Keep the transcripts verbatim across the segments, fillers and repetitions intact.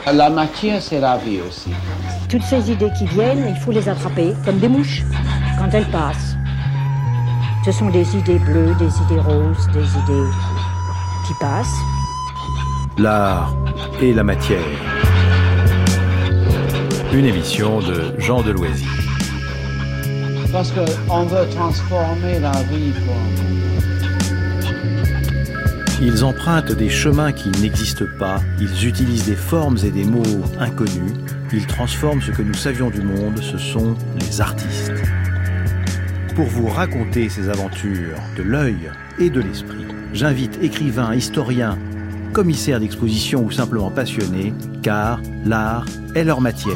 La matière, c'est la vie aussi. Toutes ces idées qui viennent, il faut les attraper comme des mouches quand elles passent. Ce sont des idées bleues, des idées roses, des idées qui passent. L'art et la matière. Une émission de Jean Deloisy. Parce qu'on veut transformer la vie pour... Ils empruntent des chemins qui n'existent pas, ils utilisent des formes et des mots inconnus, ils transforment ce que nous savions du monde, ce sont les artistes. Pour vous raconter ces aventures de l'œil et de l'esprit, j'invite écrivains, historiens, commissaires d'exposition ou simplement passionnés, car l'art est leur matière.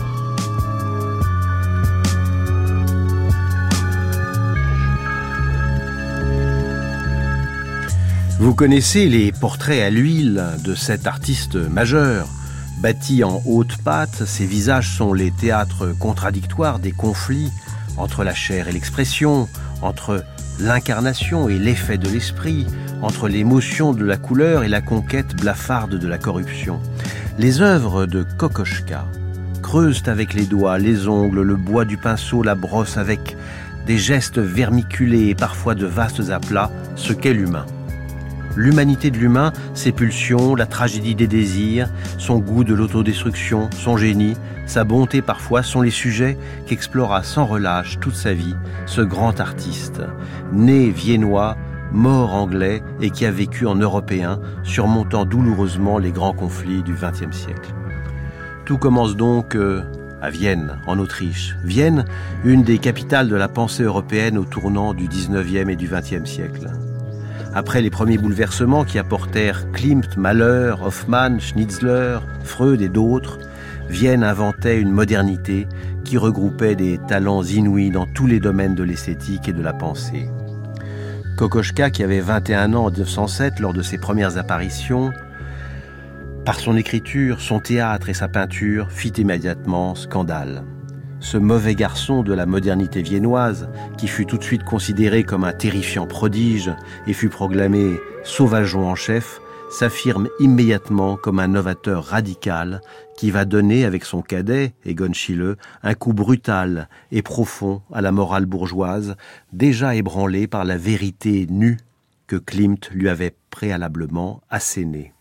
Vous connaissez les portraits à l'huile de cet artiste majeur. Bâti en haute pâte, ses visages sont les théâtres contradictoires des conflits entre la chair et l'expression, entre l'incarnation et l'effet de l'esprit, entre l'émotion de la couleur et la conquête blafarde de la corruption. Les œuvres de Kokoschka creusent avec les doigts, les ongles, le bois du pinceau, la brosse, avec des gestes vermiculés et parfois de vastes aplats, ce qu'est l'humain. L'humanité de l'humain, ses pulsions, la tragédie des désirs, son goût de l'autodestruction, son génie, sa bonté parfois sont les sujets qu'explora sans relâche toute sa vie ce grand artiste, né viennois, mort anglais et qui a vécu en européen, surmontant douloureusement les grands conflits du vingtième siècle. Tout commence donc euh, à Vienne, en Autriche. Vienne, une des capitales de la pensée européenne au tournant du dix-neuvième et du vingtième siècle. Après les premiers bouleversements qui apportèrent Klimt, Mahler, Hoffmann, Schnitzler, Freud et d'autres, Vienne inventait une modernité qui regroupait des talents inouïs dans tous les domaines de l'esthétique et de la pensée. Kokoschka, qui avait vingt et un ans en mille neuf cent sept lors de ses premières apparitions, par son écriture, son théâtre et sa peinture, fit immédiatement scandale. Ce mauvais garçon de la modernité viennoise, qui fut tout de suite considéré comme un terrifiant prodige et fut proclamé sauvageon en chef, s'affirme immédiatement comme un novateur radical qui va donner, avec son cadet, Egon Schiele, un coup brutal et profond à la morale bourgeoise, déjà ébranlée par la vérité nue que Klimt lui avait préalablement assénée.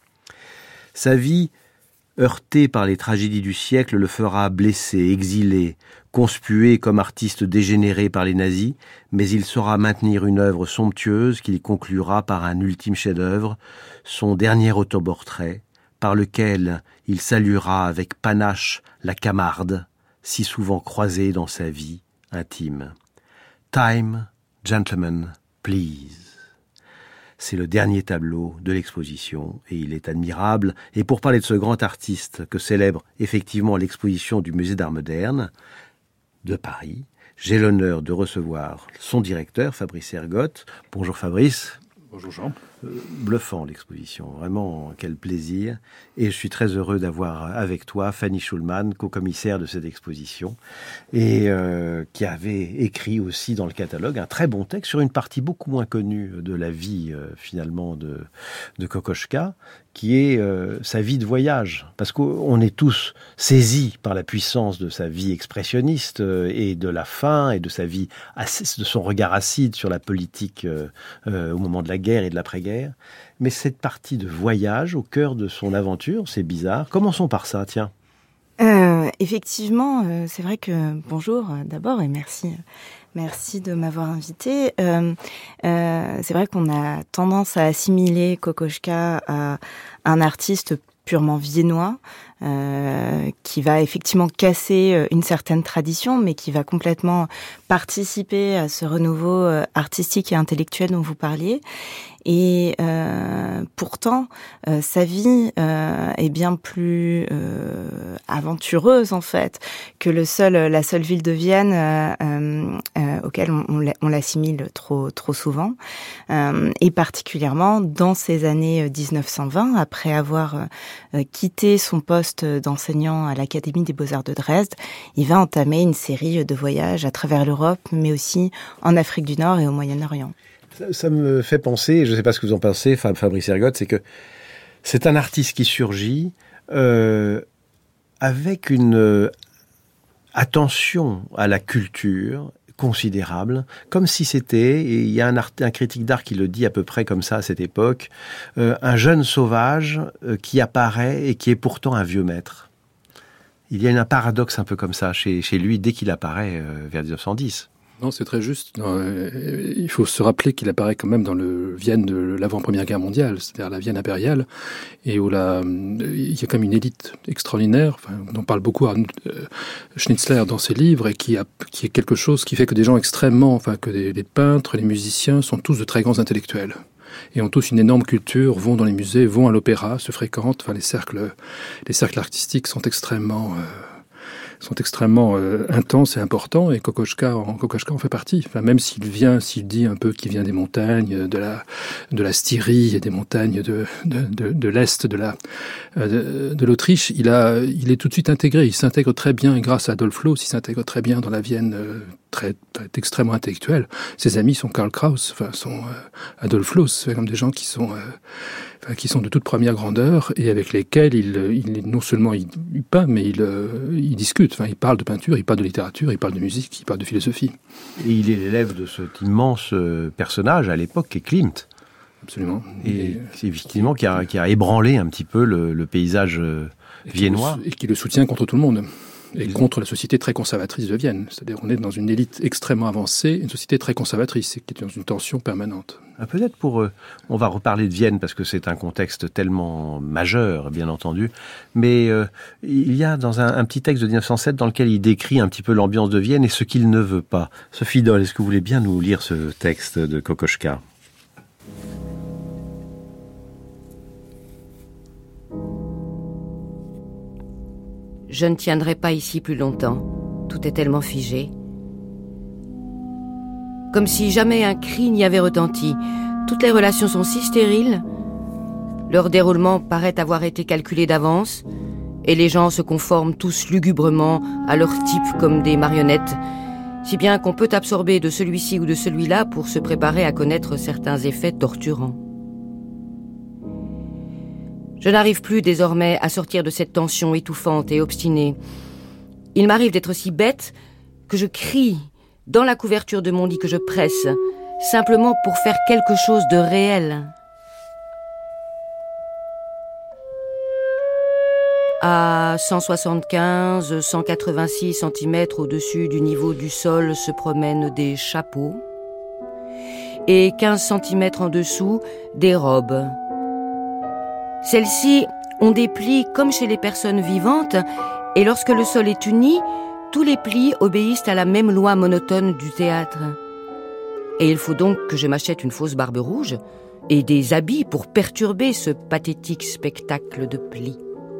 Sa vie, heurté par les tragédies du siècle, le fera blessé, exilé, conspué comme artiste dégénéré par les nazis, mais il saura maintenir une œuvre somptueuse qu'il conclura par un ultime chef-d'œuvre, son dernier autoportrait, par lequel il saluera avec panache la Camarde, si souvent croisée dans sa vie intime. Time, gentlemen, please. C'est le dernier tableau de l'exposition et il est admirable. Et pour parler de ce grand artiste que célèbre effectivement l'exposition du Musée d'Art Moderne de Paris, j'ai l'honneur de recevoir son directeur, Fabrice Ergotte. Bonjour Fabrice. Bonjour Jean. Euh, bluffant l'exposition, vraiment quel plaisir. Et je suis très heureux d'avoir avec toi Fanny Schulman, co-commissaire de cette exposition, et euh, qui avait écrit aussi dans le catalogue un très bon texte sur une partie beaucoup moins connue de la vie euh, finalement de, de Kokoschka, qui est euh, sa vie de voyage. Parce qu'on est tous saisis par la puissance de sa vie expressionniste euh, et de la fin et de sa vie, de son regard acide sur la politique euh, euh, au moment de la guerre et de l'après-guerre. Mais cette partie de voyage au cœur de son aventure, c'est bizarre. Commençons par ça, tiens. Euh, effectivement, euh, c'est vrai que bonjour euh, d'abord et merci, euh, merci de m'avoir invité. Euh, euh, c'est vrai qu'on a tendance à assimiler Kokoschka à un artiste purement viennois, euh, qui va effectivement casser une certaine tradition, mais qui va complètement participer à ce renouveau artistique et intellectuel dont vous parliez. Et euh, pourtant, euh, sa vie euh, est bien plus euh, aventureuse en fait que le seul, la seule ville de Vienne euh, euh, auquel on, on l'assimile trop trop souvent. Euh, et particulièrement dans ces années dix-neuf cent vingt, après avoir euh, quitté son poste d'enseignant à l'Académie des Beaux-Arts de Dresde, il va entamer une série de voyages à travers l'Europe, mais aussi en Afrique du Nord et au Moyen-Orient. Ça, ça me fait penser, je ne sais pas ce que vous en pensez, Fabrice Ergotte, c'est que c'est un artiste qui surgit euh, avec une euh, attention à la culture considérable, comme si c'était, et il y a un, art, un critique d'art qui le dit à peu près comme ça à cette époque, euh, un jeune sauvage euh, qui apparaît et qui est pourtant un vieux maître. Il y a un paradoxe un peu comme ça chez, chez lui dès qu'il apparaît euh, vers dix-neuf cent dix. Non, c'est très juste. Non, euh, il faut se rappeler qu'il apparaît quand même dans le Vienne de l'avant-première guerre mondiale, c'est-à-dire la Vienne impériale, et où la, il y a quand même une élite extraordinaire, enfin, on parle beaucoup à euh, Schnitzler dans ses livres, et qui, a, qui est quelque chose qui fait que des gens extrêmement, enfin que des, les peintres, les musiciens sont tous de très grands intellectuels. Et ont tous une énorme culture, vont dans les musées, vont à l'opéra, se fréquentent. Enfin, les cercles, les cercles artistiques sont extrêmement, euh, sont extrêmement euh, intenses et importants. Et Kokoschka, en Kokoschka en fait partie. Enfin, même s'il vient, s'il dit un peu qu'il vient des montagnes, de la, de la Styrie et des montagnes de, de, de, de l'est de la, de, de l'Autriche, il a, il est tout de suite intégré. Il s'intègre très bien, et grâce à Adolf Loos, il s'intègre très bien dans la Vienne. Euh, Très, très extrêmement intellectuel. Ses amis sont Karl Kraus, enfin sont euh, Adolf Loos, c'est comme des gens qui sont, euh, enfin, qui sont de toute première grandeur et avec lesquels il, il non seulement il, il peint, mais il, euh, il discute. Enfin, il parle de peinture, il parle de littérature, il parle de musique, il parle de philosophie. Et il est l'élève de cet immense personnage à l'époque qui est Klimt. Absolument. Et, et c'est effectivement qui a, qui a ébranlé un petit peu le, le paysage viennois. Et qui le soutient contre tout le monde. Et contre la société très conservatrice de Vienne. C'est-à-dire on est dans une élite extrêmement avancée, une société très conservatrice, qui est dans une tension permanente. Ah, peut-être pour... Euh, on va reparler de Vienne, parce que c'est un contexte tellement majeur, bien entendu. Mais euh, il y a dans un, un petit texte de dix-neuf cent sept dans lequel il décrit un petit peu l'ambiance de Vienne et ce qu'il ne veut pas. Sophie Dole, est-ce que vous voulez bien nous lire ce texte de Kokoschka ? Je ne tiendrai pas ici plus longtemps. Tout est tellement figé. Comme si jamais un cri n'y avait retenti. Toutes les relations sont si stériles. Leur déroulement paraît avoir été calculé d'avance. Et les gens se conforment tous lugubrement à leur type comme des marionnettes. Si bien qu'on peut absorber de celui-ci ou de celui-là pour se préparer à connaître certains effets torturants. Je n'arrive plus désormais à sortir de cette tension étouffante et obstinée. Il m'arrive d'être si bête que je crie dans la couverture de mon lit que je presse, simplement pour faire quelque chose de réel. À cent soixante-quinze, cent quatre-vingt-six centimètres au-dessus du niveau du sol se promènent des chapeaux et quinze centimètres en dessous, des robes. Celles-ci ont des plis comme chez les personnes vivantes, et lorsque le sol est uni, tous les plis obéissent à la même loi monotone du théâtre. Et il faut donc que je m'achète une fausse barbe rouge et des habits pour perturber ce pathétique spectacle de plis.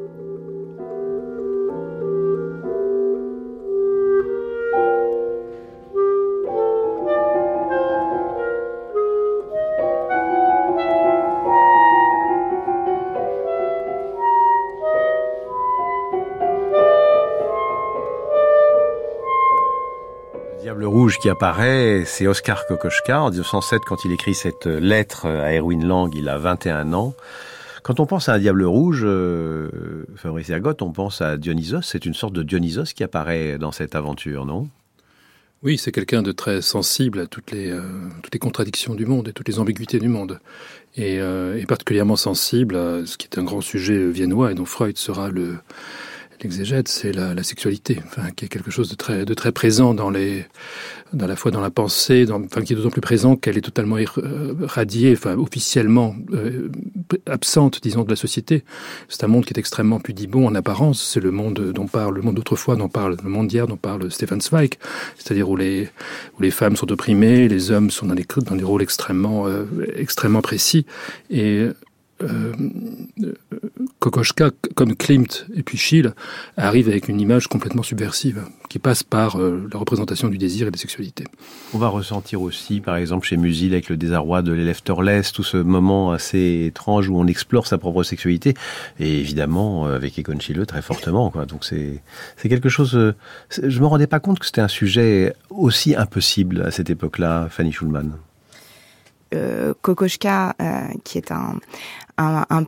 Le rouge qui apparaît, c'est Oskar Kokoschka en dix-neuf cent sept quand il écrit cette lettre à Erwin Lang, il a vingt et un ans. Quand on pense à un diable rouge, euh, Fabrice Ergotte, on pense à Dionysos, c'est une sorte de Dionysos qui apparaît dans cette aventure, non ? Oui, c'est quelqu'un de très sensible à toutes les, euh, toutes les contradictions du monde et toutes les ambiguïtés du monde. Et, euh, et particulièrement sensible à ce qui est un grand sujet viennois et dont Freud sera le... L'exégète, c'est la, la sexualité, enfin, qui est quelque chose de très, de très présent dans les, dans la fois dans la pensée, dans, enfin, qui est d'autant plus présent qu'elle est totalement irradiée, enfin, officiellement euh, absente, disons, de la société. C'est un monde qui est extrêmement pudibond en apparence. C'est le monde dont parle, le monde d'autrefois dont parle, le monde d'hier dont parle Stefan Zweig, c'est-à-dire où les, où les femmes sont opprimées, les hommes sont dans des, dans des rôles extrêmement, euh, extrêmement précis. Et Euh, Kokoschka, comme Klimt et puis Schiele, arrive avec une image complètement subversive qui passe par euh, la représentation du désir et de la sexualité. On va ressentir aussi, par exemple, chez Musil, avec le désarroi de l'élève Torlès, tout ce moment assez étrange où on explore sa propre sexualité, et évidemment, avec Egon Schiele, très fortement, quoi. Donc c'est, c'est quelque chose... Euh, je me rendais pas compte que c'était un sujet aussi impossible à cette époque-là, Fanny Schulman. Euh, Kokoschka, euh, qui est un, un, un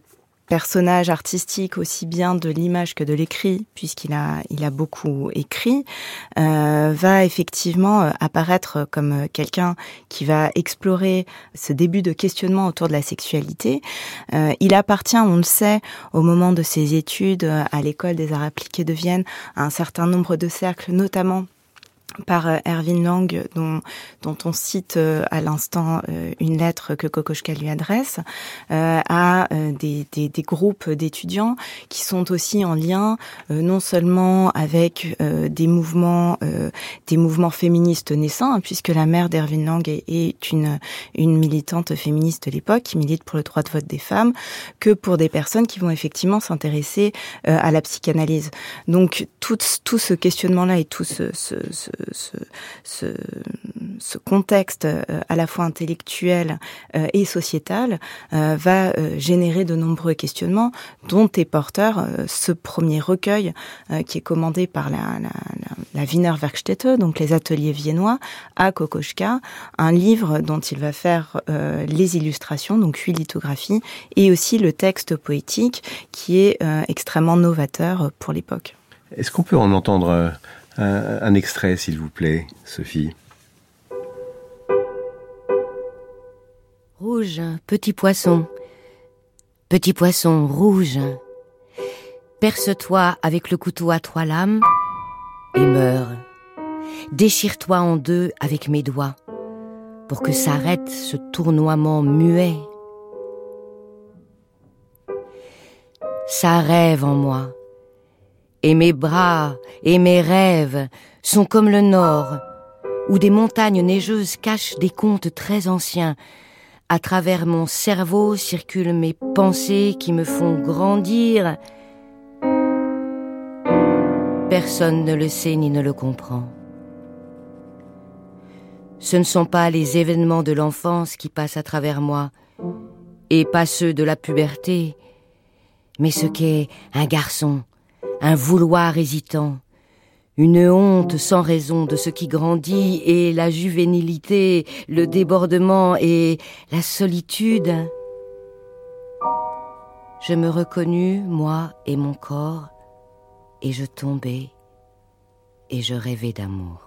personnage artistique aussi bien de l'image que de l'écrit, puisqu'il a il a beaucoup écrit, euh, va effectivement apparaître comme quelqu'un qui va explorer ce début de questionnement autour de la sexualité. Euh, il appartient, on le sait, au moment de ses études à l'école des arts appliqués de Vienne, à un certain nombre de cercles, notamment par Erwin Lang, dont, dont on cite euh, à l'instant euh, une lettre que Kokoschka lui adresse, euh, à euh, des, des, des groupes d'étudiants qui sont aussi en lien euh, non seulement avec euh, des mouvements euh, des mouvements féministes naissants, hein, puisque la mère d'Erwin Lang est, est une, une militante féministe de l'époque, qui milite pour le droit de vote des femmes, que pour des personnes qui vont effectivement s'intéresser euh, à la psychanalyse. Donc tout, tout ce questionnement-là et tout ce, ce, ce Ce, ce, ce contexte euh, à la fois intellectuel euh, et sociétal euh, va euh, générer de nombreux questionnements, dont est porteur euh, ce premier recueil euh, qui est commandé par la, la, la, la Wiener Werkstätte, donc les ateliers viennois, à Kokoschka, un livre dont il va faire euh, les illustrations, donc huit lithographies, et aussi le texte poétique qui est euh, extrêmement novateur pour l'époque. Est-ce qu'on peut en entendre euh... Un, un extrait, s'il vous plaît, Sophie. Rouge, petit poisson, petit poisson rouge, perce-toi avec le couteau à trois lames et meurs. Déchire-toi en deux avec mes doigts pour que s'arrête ce tournoiement muet. Ça rêve en moi. Et mes bras et mes rêves sont comme le nord, où des montagnes neigeuses cachent des contes très anciens. À travers mon cerveau circulent mes pensées qui me font grandir. Personne ne le sait ni ne le comprend. Ce ne sont pas les événements de l'enfance qui passent à travers moi, et pas ceux de la puberté, mais ce qu'est un garçon, un vouloir hésitant, une honte sans raison de ce qui grandit, et la juvénilité, le débordement et la solitude. Je me reconnus, moi et mon corps, et je tombais, et je rêvais d'amour.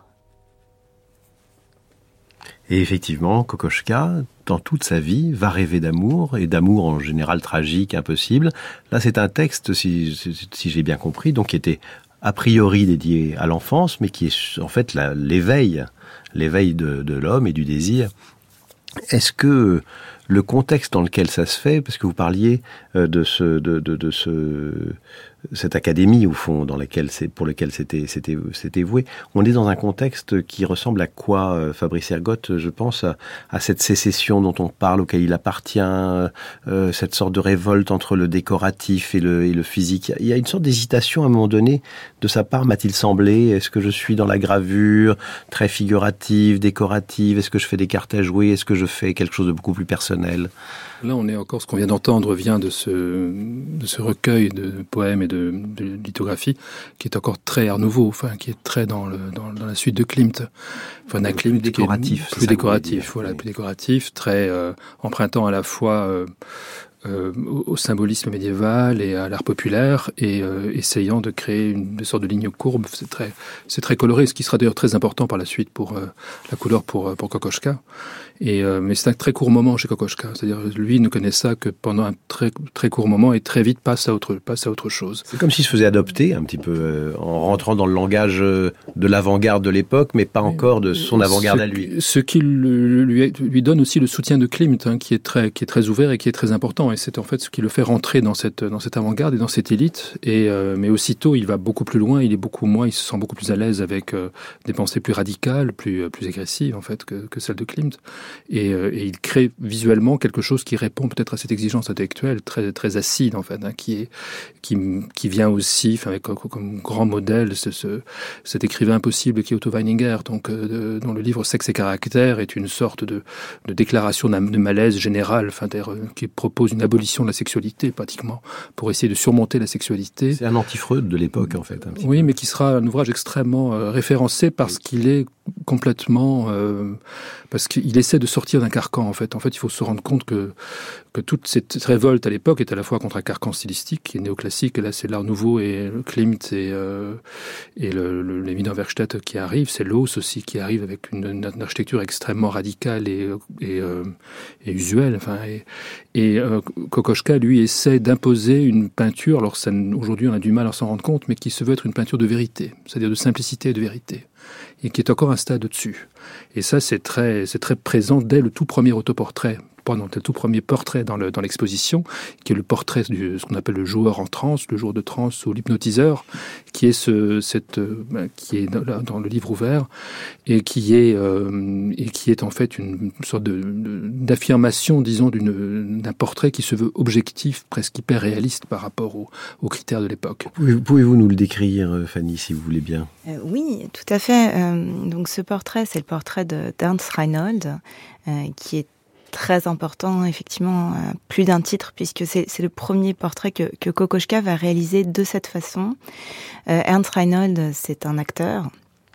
Et effectivement, Kokoschka, dans toute sa vie, va rêver d'amour, et d'amour en général tragique, impossible. Là, c'est un texte, si, si, si j'ai bien compris, donc qui était a priori dédié à l'enfance, mais qui est en fait la, l'éveil, l'éveil de, de l'homme et du désir. Est-ce que le contexte dans lequel ça se fait, parce que vous parliez de ce, de, de, de ce, cette académie au fond dans laquelle c'est, pour lequel c'était, c'était, c'était voué, on est dans un contexte qui ressemble à quoi, Fabrice Ergotte, je pense, à, à cette sécession dont on parle, auquel il appartient, euh, cette sorte de révolte entre le décoratif et le, et le physique. Il y a une sorte d'hésitation à un moment donné de sa part, m'a-t-il semblé. Est-ce que je suis dans la gravure très figurative, décorative? Est-ce que je fais des cartes à jouer? Est-ce que je fais quelque chose de beaucoup plus personnel? Là, on est encore, ce qu'on vient d'entendre vient de ce, de ce recueil de poèmes et de, de lithographie qui est encore très Art Nouveau, enfin, qui est très dans, le, dans, dans la suite de Klimt. Enfin, d'un Klimt plus décoratif. Plus décoratif, voilà, oui. Plus décoratif, très euh, empruntant à la fois euh, euh, au symbolisme médiéval et à l'art populaire, et euh, essayant de créer une, une sorte de ligne courbe. C'est très, c'est très coloré, ce qui sera d'ailleurs très important par la suite pour euh, la couleur pour, pour Kokoschka. Et euh, mais c'est un très court moment chez Kokoschka, c'est-à-dire lui ne connaît ça que pendant un très très court moment et très vite passe à autre passe à autre chose. C'est comme s'il se faisait adopter un petit peu euh, en rentrant dans le langage euh, de l'avant-garde de l'époque, mais pas encore de son avant-garde ce, à lui. Ce qui lui, lui donne aussi le soutien de Klimt, hein, qui est très qui est très ouvert et qui est très important. Et c'est en fait ce qui le fait rentrer dans cette dans cette avant-garde et dans cette élite. Et euh, mais aussitôt il va beaucoup plus loin, il est beaucoup moins, il se sent beaucoup plus à l'aise avec euh, des pensées plus radicales, plus plus agressives en fait que, que celles de Klimt. Et, euh, et il crée visuellement quelque chose qui répond peut-être à cette exigence intellectuelle très très acide en fait, hein, qui est qui qui vient aussi, enfin avec comme, comme grand modèle ce, ce cet écrivain impossible qui est Otto Weininger, donc euh, dont le livre Sexe et caractère est une sorte de de déclaration de malaise général, enfin euh, qui propose une abolition de la sexualité pratiquement pour essayer de surmonter la sexualité. C'est un anti-Freud de l'époque en fait. Un petit oui, peu. Mais qui sera un ouvrage extrêmement euh, référencé parce oui. qu'il est complètement euh, parce qu'il essaie de sortir d'un carcan en fait. En fait, il faut se rendre compte que que toute cette révolte à l'époque est à la fois contre un carcan stylistique qui est néoclassique, et là c'est l'art nouveau et Klimt et, euh, et le, le, les Wienerwerkstätte qui arrivent, c'est Loos aussi qui arrive avec une, une architecture extrêmement radicale et, et, euh, et usuelle. Enfin, et et euh, Kokoschka, lui, essaie d'imposer une peinture, alors ça, aujourd'hui on a du mal à s'en rendre compte, mais qui se veut être une peinture de vérité, c'est-à-dire de simplicité et de vérité, et qui est encore un stade au-dessus. Et ça, c'est très, c'est très présent dès le tout premier autoportrait, pendant le tout premier portrait dans, le, dans l'exposition, qui est le portrait de ce qu'on appelle le joueur en transe, le joueur de transe ou l'hypnotiseur, qui est, ce, cette, euh, qui est dans, dans le livre ouvert, et qui est, euh, et qui est en fait une sorte de, de, d'affirmation, disons, d'une, d'un portrait qui se veut objectif, presque hyper réaliste par rapport aux, aux critères de l'époque. Pouvez-vous nous le décrire, Fanny, si vous voulez bien ? euh, Oui, tout à fait. Euh, donc ce portrait, c'est le portrait de d'Ernst Reinhold, euh, qui est très important, effectivement, euh, plus d'un titre, puisque c'est, c'est le premier portrait que, que Kokoschka va réaliser de cette façon. Euh, Ernst Reinhold, c'est un acteur.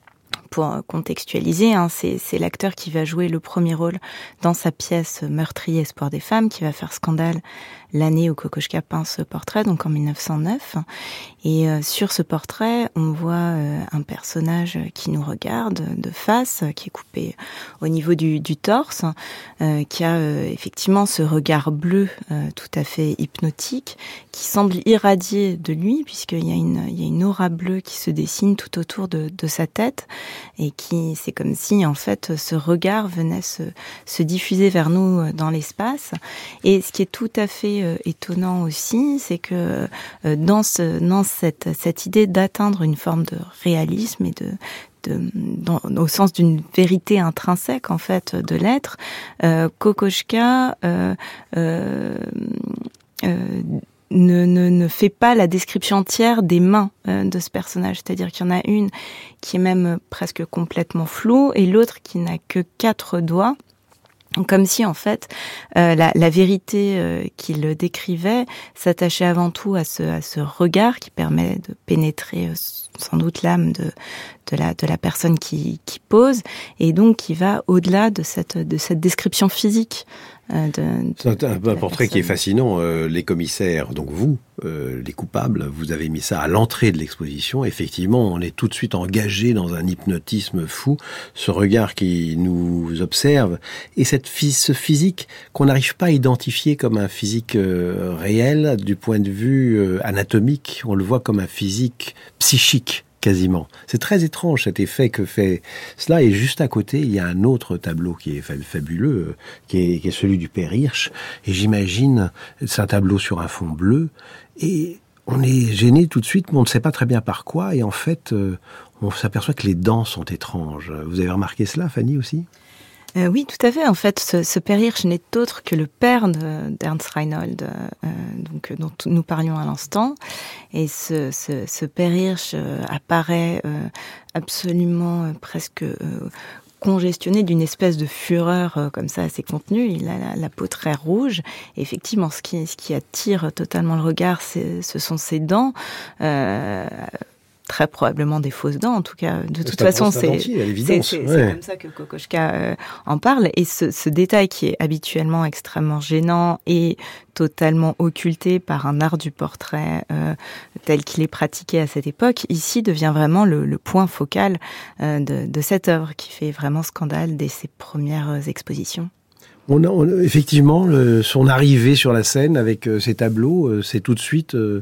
Pour contextualiser, hein, c'est, c'est l'acteur qui va jouer le premier rôle dans sa pièce Meurtrier espoir des femmes, qui va faire scandale l'année où Kokoschka peint ce portrait, donc en mille neuf cent neuf. Et euh, sur ce portrait, on voit euh, un personnage qui nous regarde de face, qui est coupé au niveau du, du torse, euh, qui a euh, effectivement ce regard bleu euh, tout à fait hypnotique, qui semble irradier de lui, puisqu'il y a une, il y a une aura bleue qui se dessine tout autour de, de sa tête, et qui, c'est comme si en fait ce regard venait se, se diffuser vers nous dans l'espace. Et ce qui est tout à fait euh, étonnant aussi, c'est que euh, dans, ce, dans cette, cette idée d'atteindre une forme de réalisme et de De, dans, au sens d'une vérité intrinsèque en fait de l'être, euh, Kokoschka euh, euh, euh, ne, ne, ne fait pas la description entière des mains euh, de ce personnage, c'est-à-dire qu'il y en a une qui est même presque complètement floue et l'autre qui n'a que quatre doigts. Comme si, en fait, euh, la, la vérité euh, qu'il décrivait s'attachait avant tout à ce, à ce regard qui permet de pénétrer euh, sans doute l'âme de, de, la, de la personne qui, qui pose, et donc qui va au-delà de cette, de cette description physique. Euh, de, de, C'est un, de un portrait qui est fascinant. Euh, les commissaires, donc vous, euh, les coupables, vous avez mis ça à l'entrée de l'exposition. Effectivement, on est tout de suite engagé dans un hypnotisme fou, ce regard qui nous observe, et cette ce physique qu'on n'arrive pas à identifier comme un physique euh, réel du point de vue euh, anatomique, on le voit comme un physique psychique. Quasiment. C'est très étrange cet effet que fait cela. Et juste à côté, il y a un autre tableau qui est fabuleux, qui est, qui est celui du Père Hirsch. Et j'imagine, c'est un tableau sur un fond bleu. Et on est gêné tout de suite, mais on ne sait pas très bien par quoi. Et en fait, on s'aperçoit que les dents sont étranges. Vous avez remarqué cela, Fanny, aussi ? Euh, oui, tout à fait. En fait, ce, ce Père Hirsch n'est autre que le père de, d'Ernst Reinhold, euh, donc, dont nous parlions à l'instant. Et ce, ce, ce Père Hirsch euh, apparaît euh, absolument euh, presque euh, congestionné d'une espèce de fureur euh, comme ça assez contenue. Il a la, la peau très rouge. Et effectivement, ce qui, ce qui attire totalement le regard, c'est, ce sont ses dents. Euh, très probablement des fausses dents, en tout cas. De toute façon, c'est, c'est, c'est, c'est ouais. comme ça que Kokoschka euh, en parle. Et ce, ce détail qui est habituellement extrêmement gênant et totalement occulté par un art du portrait euh, tel qu'il est pratiqué à cette époque, ici devient vraiment le, le point focal euh, de, de cette œuvre qui fait vraiment scandale dès ses premières expositions. On a, on a effectivement le, son arrivée sur la scène avec euh, ces tableaux, euh, c'est tout de suite euh,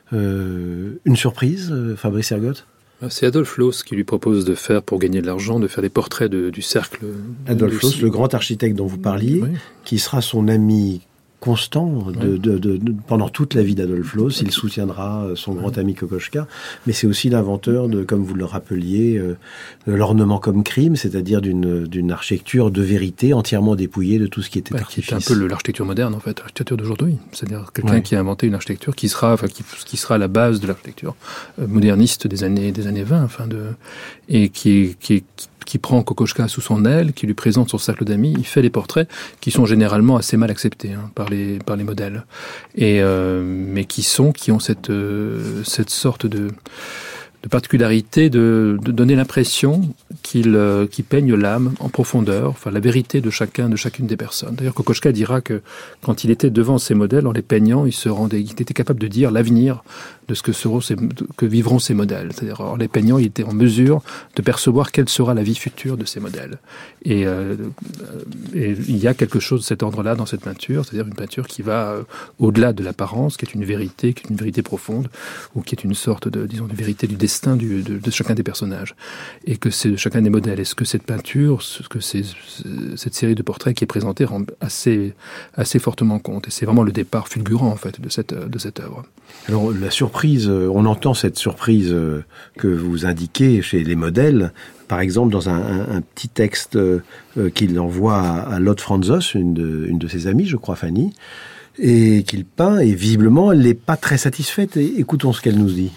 euh, une surprise, euh, Fabrice Ergotte. C'est Adolf Loos qui lui propose de faire, pour gagner de l'argent, de faire des portraits de, du cercle. Adolf Loos, le grand architecte dont vous parliez, oui. Qui sera son ami constant de, de, de, de, pendant toute la vie d'Adolf Loos. Il soutiendra son grand ami Kokoschka, mais c'est aussi l'inventeur de, comme vous le rappeliez, euh, de l'ornement comme crime, c'est-à-dire d'une, d'une architecture de vérité entièrement dépouillée de tout ce qui était bah, artifice. Qui est un peu le, l'architecture moderne, en fait, l'architecture d'aujourd'hui. C'est-à-dire quelqu'un ouais. qui a inventé une architecture qui sera, enfin, qui, qui sera la base de l'architecture euh, moderniste des années, des années vingt, enfin, de, et qui est, qui est, qui qui prend Kokoschka sous son aile, qui lui présente son cercle d'amis, il fait des portraits qui sont généralement assez mal acceptés hein, par les par les modèles, et euh, mais qui sont qui ont cette euh, cette sorte de de particularité de, de donner l'impression qu'il, euh, qu'il peigne l'âme en profondeur, enfin la vérité de chacun, de chacune des personnes. D'ailleurs, Kokoschka dira que quand il était devant ces modèles, en les peignant, il se rendait, il était capable de dire l'avenir de ce que seront ces, que vivront ces modèles. C'est-à-dire, en les peignant, il était en mesure de percevoir quelle sera la vie future de ces modèles. Et, euh, et il y a quelque chose de cet ordre-là dans cette peinture, c'est-à-dire une peinture qui va euh, au-delà de l'apparence, qui est une vérité, qui est une vérité profonde, ou qui est une sorte de, disons, de vérité du destin du, de, de chacun des personnages. Et que c'est de chacun des modèles. Est-ce que cette peinture, ce que c'est, cette série de portraits qui est présentée rend assez, assez fortement compte. Et c'est vraiment le départ fulgurant, en fait, de cette, de cette œuvre. Alors, la surprise, on entend cette surprise que vous indiquez chez les modèles, par exemple, dans un, un, un petit texte qu'il envoie à Lotte Franzos, une de, une de ses amies, je crois, Fanny, et qu'il peint, et visiblement, elle n'est pas très satisfaite. Et écoutons ce qu'elle nous dit.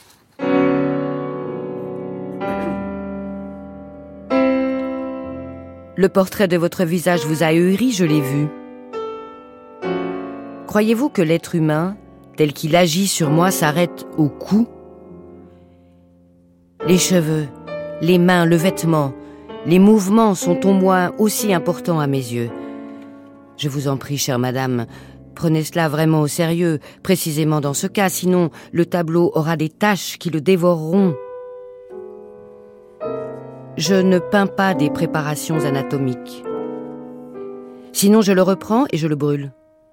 Le portrait de votre visage vous a ahuri, je l'ai vu. Croyez-vous que l'être humain, tel qu'il agit sur moi, s'arrête au cou? Les cheveux, les mains, le vêtement, les mouvements sont au moins aussi importants à mes yeux. Je vous en prie, chère madame, prenez cela vraiment au sérieux, précisément dans ce cas, sinon le tableau aura des taches qui le dévoreront. Je ne peins pas des préparations anatomiques. Sinon, je le reprends et je le brûle.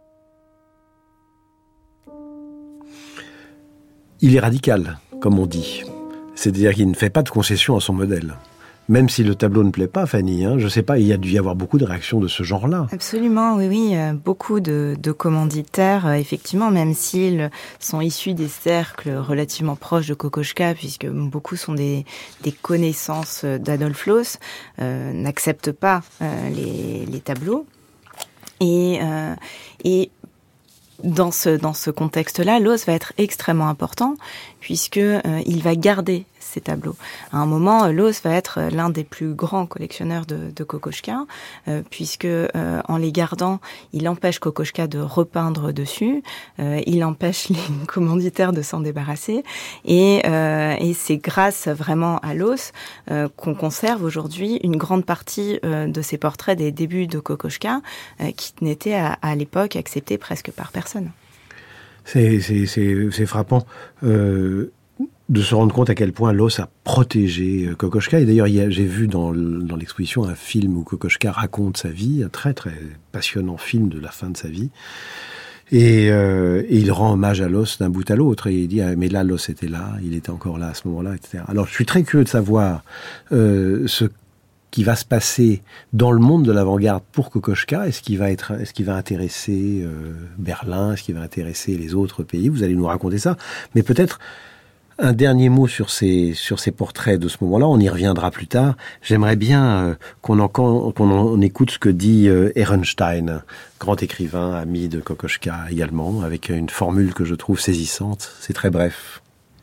Il est radical, comme on dit. C'est-à-dire qu'il ne fait pas de concession à son modèle. Même si le tableau ne plaît pas, Fanny, hein, je ne sais pas, il y a dû y avoir beaucoup de réactions de ce genre-là. Absolument, oui, oui, euh, beaucoup de, de commanditaires, euh, effectivement, même s'ils sont issus des cercles relativement proches de Kokoschka, puisque beaucoup sont des, des connaissances d'Adolf Loos, euh, n'acceptent pas euh, les, les tableaux. Et, euh, et dans ce, dans ce contexte-là, Loos va être extrêmement important, puisque euh, il va garder ces tableaux. À un moment, Loos va être l'un des plus grands collectionneurs de, de Kokoschka, euh, puisque euh, en les gardant, il empêche Kokoschka de repeindre dessus, euh, il empêche les commanditaires de s'en débarrasser, et, euh, et c'est grâce vraiment à Loos euh, qu'on conserve aujourd'hui une grande partie euh, de ces portraits des débuts de Kokoschka, euh, qui n'étaient à, à l'époque acceptés presque par personne. C'est, c'est, c'est, c'est frappant. Euh... de se rendre compte à quel point Loos a protégé Kokoschka. Et d'ailleurs, il y a, j'ai vu dans, dans l'exposition un film où Kokoschka raconte sa vie, un très très passionnant film de la fin de sa vie. Et, euh, et il rend hommage à Loos d'un bout à l'autre. Et il dit, ah, mais là, Loos était là, il était encore là à ce moment-là, et cetera. Alors, je suis très curieux de savoir euh, ce qui va se passer dans le monde de l'avant-garde pour Kokoschka. Est-ce qu'il va être, est-ce qu'il va intéresser euh, Berlin? Est-ce qu'il va intéresser les autres pays? Vous allez nous raconter ça. Mais peut-être un dernier mot sur ces, sur ces portraits de ce moment-là, on y reviendra plus tard. J'aimerais bien euh, qu'on, en, qu'on en écoute ce que dit euh, Ehrenstein, grand écrivain, ami de Kokoschka également, avec une formule que je trouve saisissante. C'est très bref.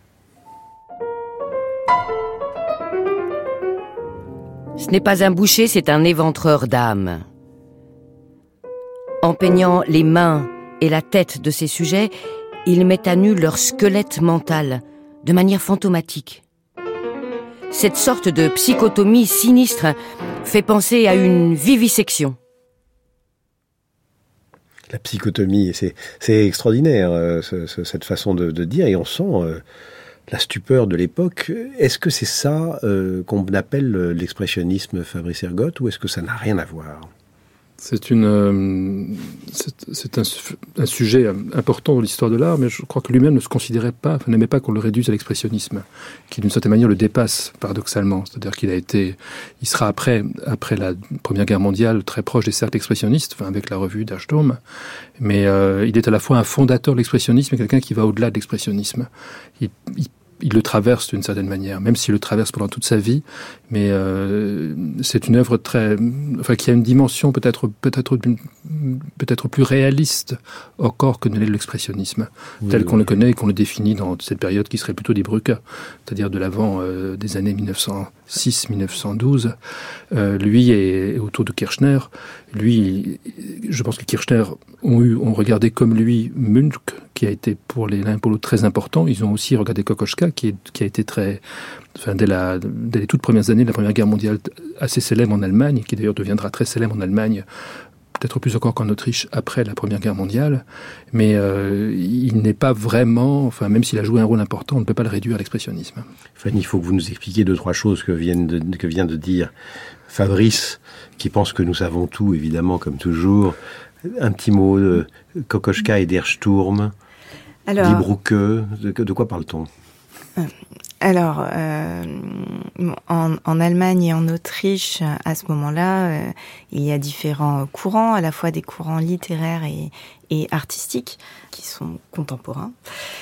Ce n'est pas un boucher, c'est un éventreur d'âme. En peignant les mains et la tête de ses sujets, il met à nu leur squelette mental, de manière fantomatique. Cette sorte de psychotomie sinistre fait penser à une vivisection. La psychotomie, c'est, c'est extraordinaire, euh, ce, ce, cette façon de, de dire, et on sent euh, la stupeur de l'époque. Est-ce que c'est ça euh, qu'on appelle l'expressionnisme Fabrice Ergotte, ou est-ce que ça n'a rien à voir ? C'est, une, euh, c'est, c'est un, un sujet important dans l'histoire de l'art, mais je crois que lui-même ne se considérait pas, n'aimait pas qu'on le réduise à l'expressionnisme, qui d'une certaine manière le dépasse paradoxalement. C'est-à-dire qu'il a été, il sera après, après la Première Guerre mondiale très proche des cercles expressionnistes, enfin avec la revue d'Ashdaum, mais euh, il est à la fois un fondateur de l'expressionnisme et quelqu'un qui va au-delà de l'expressionnisme. Il, il Il le traverse d'une certaine manière, même s'il le traverse pendant toute sa vie, mais euh, c'est une œuvre très, enfin, qui a une dimension peut-être, peut-être, peut-être plus réaliste encore que ne l'est l'expressionnisme, oui, tel oui, qu'on oui. le connaît et qu'on le définit dans cette période qui serait plutôt des Brücke, c'est-à-dire de l'avant euh, des années mille neuf cent six mille neuf cent douze. Euh, lui et, et autour de Kirchner, lui, je pense que Kirchner ont eu, ont regardé comme lui Munch qui a été pour les l'un et pour l'autre très important. Ils ont aussi regardé Kokoschka, qui, est, qui a été très, enfin, dès, la, dès les toutes premières années de la Première Guerre mondiale, assez célèbre en Allemagne, qui d'ailleurs deviendra très célèbre en Allemagne, peut-être plus encore qu'en Autriche après la Première Guerre mondiale. Mais euh, il n'est pas vraiment, enfin, même s'il a joué un rôle important, on ne peut pas le réduire à l'expressionnisme. Fanny, il faut que vous nous expliquiez deux, trois choses que, viennent de, que vient de dire Fabrice, qui pense que nous savons tout, évidemment, comme toujours. Un petit mot de Kokoschka et Der Sturm, Alors, Die Brücke, de, de quoi parle-t-on ? Alors, euh, en, en Allemagne et en Autriche, à ce moment-là, euh, il y a différents courants, à la fois des courants littéraires et, et artistiques, qui sont contemporains.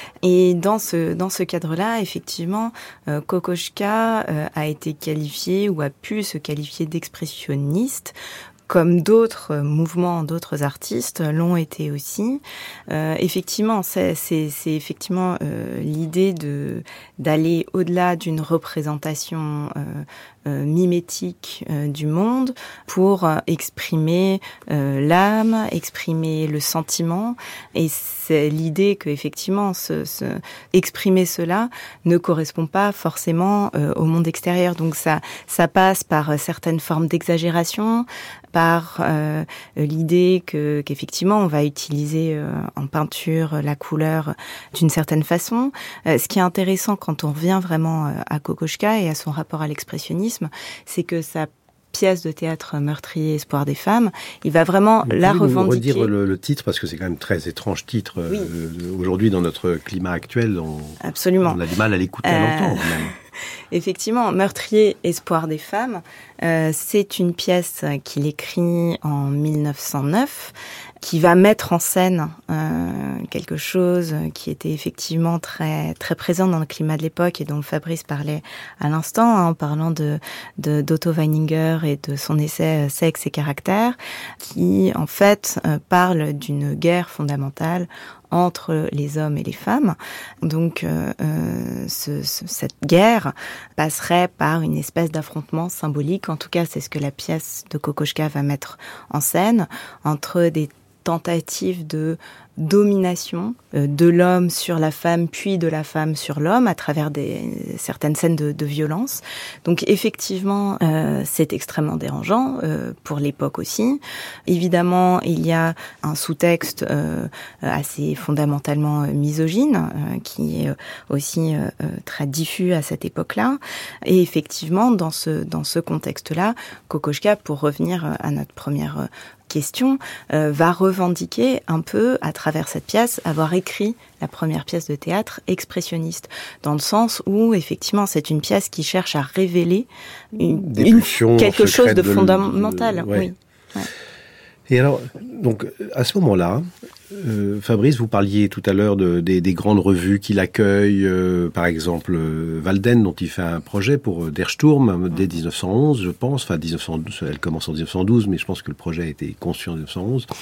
Et dans ce, dans ce cadre-là, effectivement, euh, Kokoschka euh, a été qualifié ou a pu se qualifier d'expressionniste, comme d'autres mouvements, d'autres artistes l'ont été aussi. Euh, effectivement, c'est, c'est, c'est effectivement euh, l'idée de d'aller au-delà d'une représentation euh, euh, mimétique euh, du monde pour euh, exprimer euh, l'âme, exprimer le sentiment. Et c'est l'idée que effectivement, ce, ce, exprimer cela ne correspond pas forcément euh, au monde extérieur. Donc ça, ça passe par certaines formes d'exagération, par euh, l'idée que qu'effectivement on va utiliser euh, en peinture la couleur d'une certaine façon. Euh, ce qui est intéressant quand on revient vraiment euh, à Kokoschka et à son rapport à l'expressionnisme, c'est que sa pièce de théâtre Meurtrier, espoir des femmes, il va vraiment Vous la pouvez revendiquer. Vous redire le, le titre, parce que c'est quand même très étrange titre. Oui. Euh, aujourd'hui, dans notre climat actuel, on, Absolument. on a du mal à l'écouter à Euh... l'entendre même. Effectivement, Meurtrier, espoir des femmes, euh, c'est une pièce qu'il écrit en mille neuf cent neuf, qui va mettre en scène euh, quelque chose qui était effectivement très très présent dans le climat de l'époque et dont Fabrice parlait à l'instant, hein, en parlant de, de d'Otto Weininger et de son essai « Sexe et caractère », qui en fait euh, parle d'une guerre fondamentale entre les hommes et les femmes. Donc, euh, euh, ce, ce, cette guerre passerait par une espèce d'affrontement symbolique. En tout cas, c'est ce que la pièce de Kokoschka va mettre en scène, entre des tentatives de domination euh, de l'homme sur la femme, puis de la femme sur l'homme, à travers des, certaines scènes de, de violence. Donc effectivement, euh, c'est extrêmement dérangeant, euh, pour l'époque aussi. Évidemment, il y a un sous-texte euh, assez fondamentalement misogyne, euh, qui est aussi euh, très diffus à cette époque-là. Et effectivement, dans ce, dans ce contexte-là, Kokoschka, pour revenir à notre première question, euh, va revendiquer un peu, à travers cette pièce, avoir écrit la première pièce de théâtre expressionniste, dans le sens où, effectivement, c'est une pièce qui cherche à révéler une, une, quelque chose de, de fondamental. De, de, ouais. Oui. Ouais. Et alors, donc, à ce moment-là, euh, Fabrice, vous parliez tout à l'heure de, des, des grandes revues qu'il accueille, euh, par exemple euh, Walden, dont il fait un projet pour euh, Der Sturm, dès dix-neuf cent onze, je pense. Enfin, dix-neuf cent douze, elle commence en dix-neuf cent douze, mais je pense que le projet a été conçu en dix-neuf cent onze.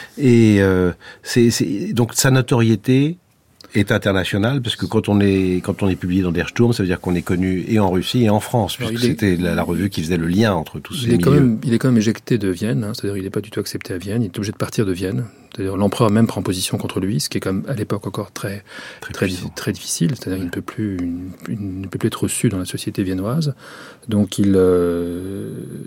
Et euh, c'est, c'est, donc, sa notoriété est international, parce que quand on est quand on est publié dans Der Sturm, ça veut dire qu'on est connu et en Russie et en France, puisque est, c'était la, la revue qui faisait le lien entre tous ces il est milieux. Quand même, il est quand même éjecté de Vienne, hein, c'est-à-dire il n'est pas du tout accepté à Vienne, il est obligé de partir de Vienne. C'est-à-dire l'empereur même prend position contre lui, ce qui est quand même à l'époque encore très très, très, très difficile. C'est-à-dire qu'il ne peut plus une, une, ne peut plus être reçu dans la société viennoise. Donc il euh,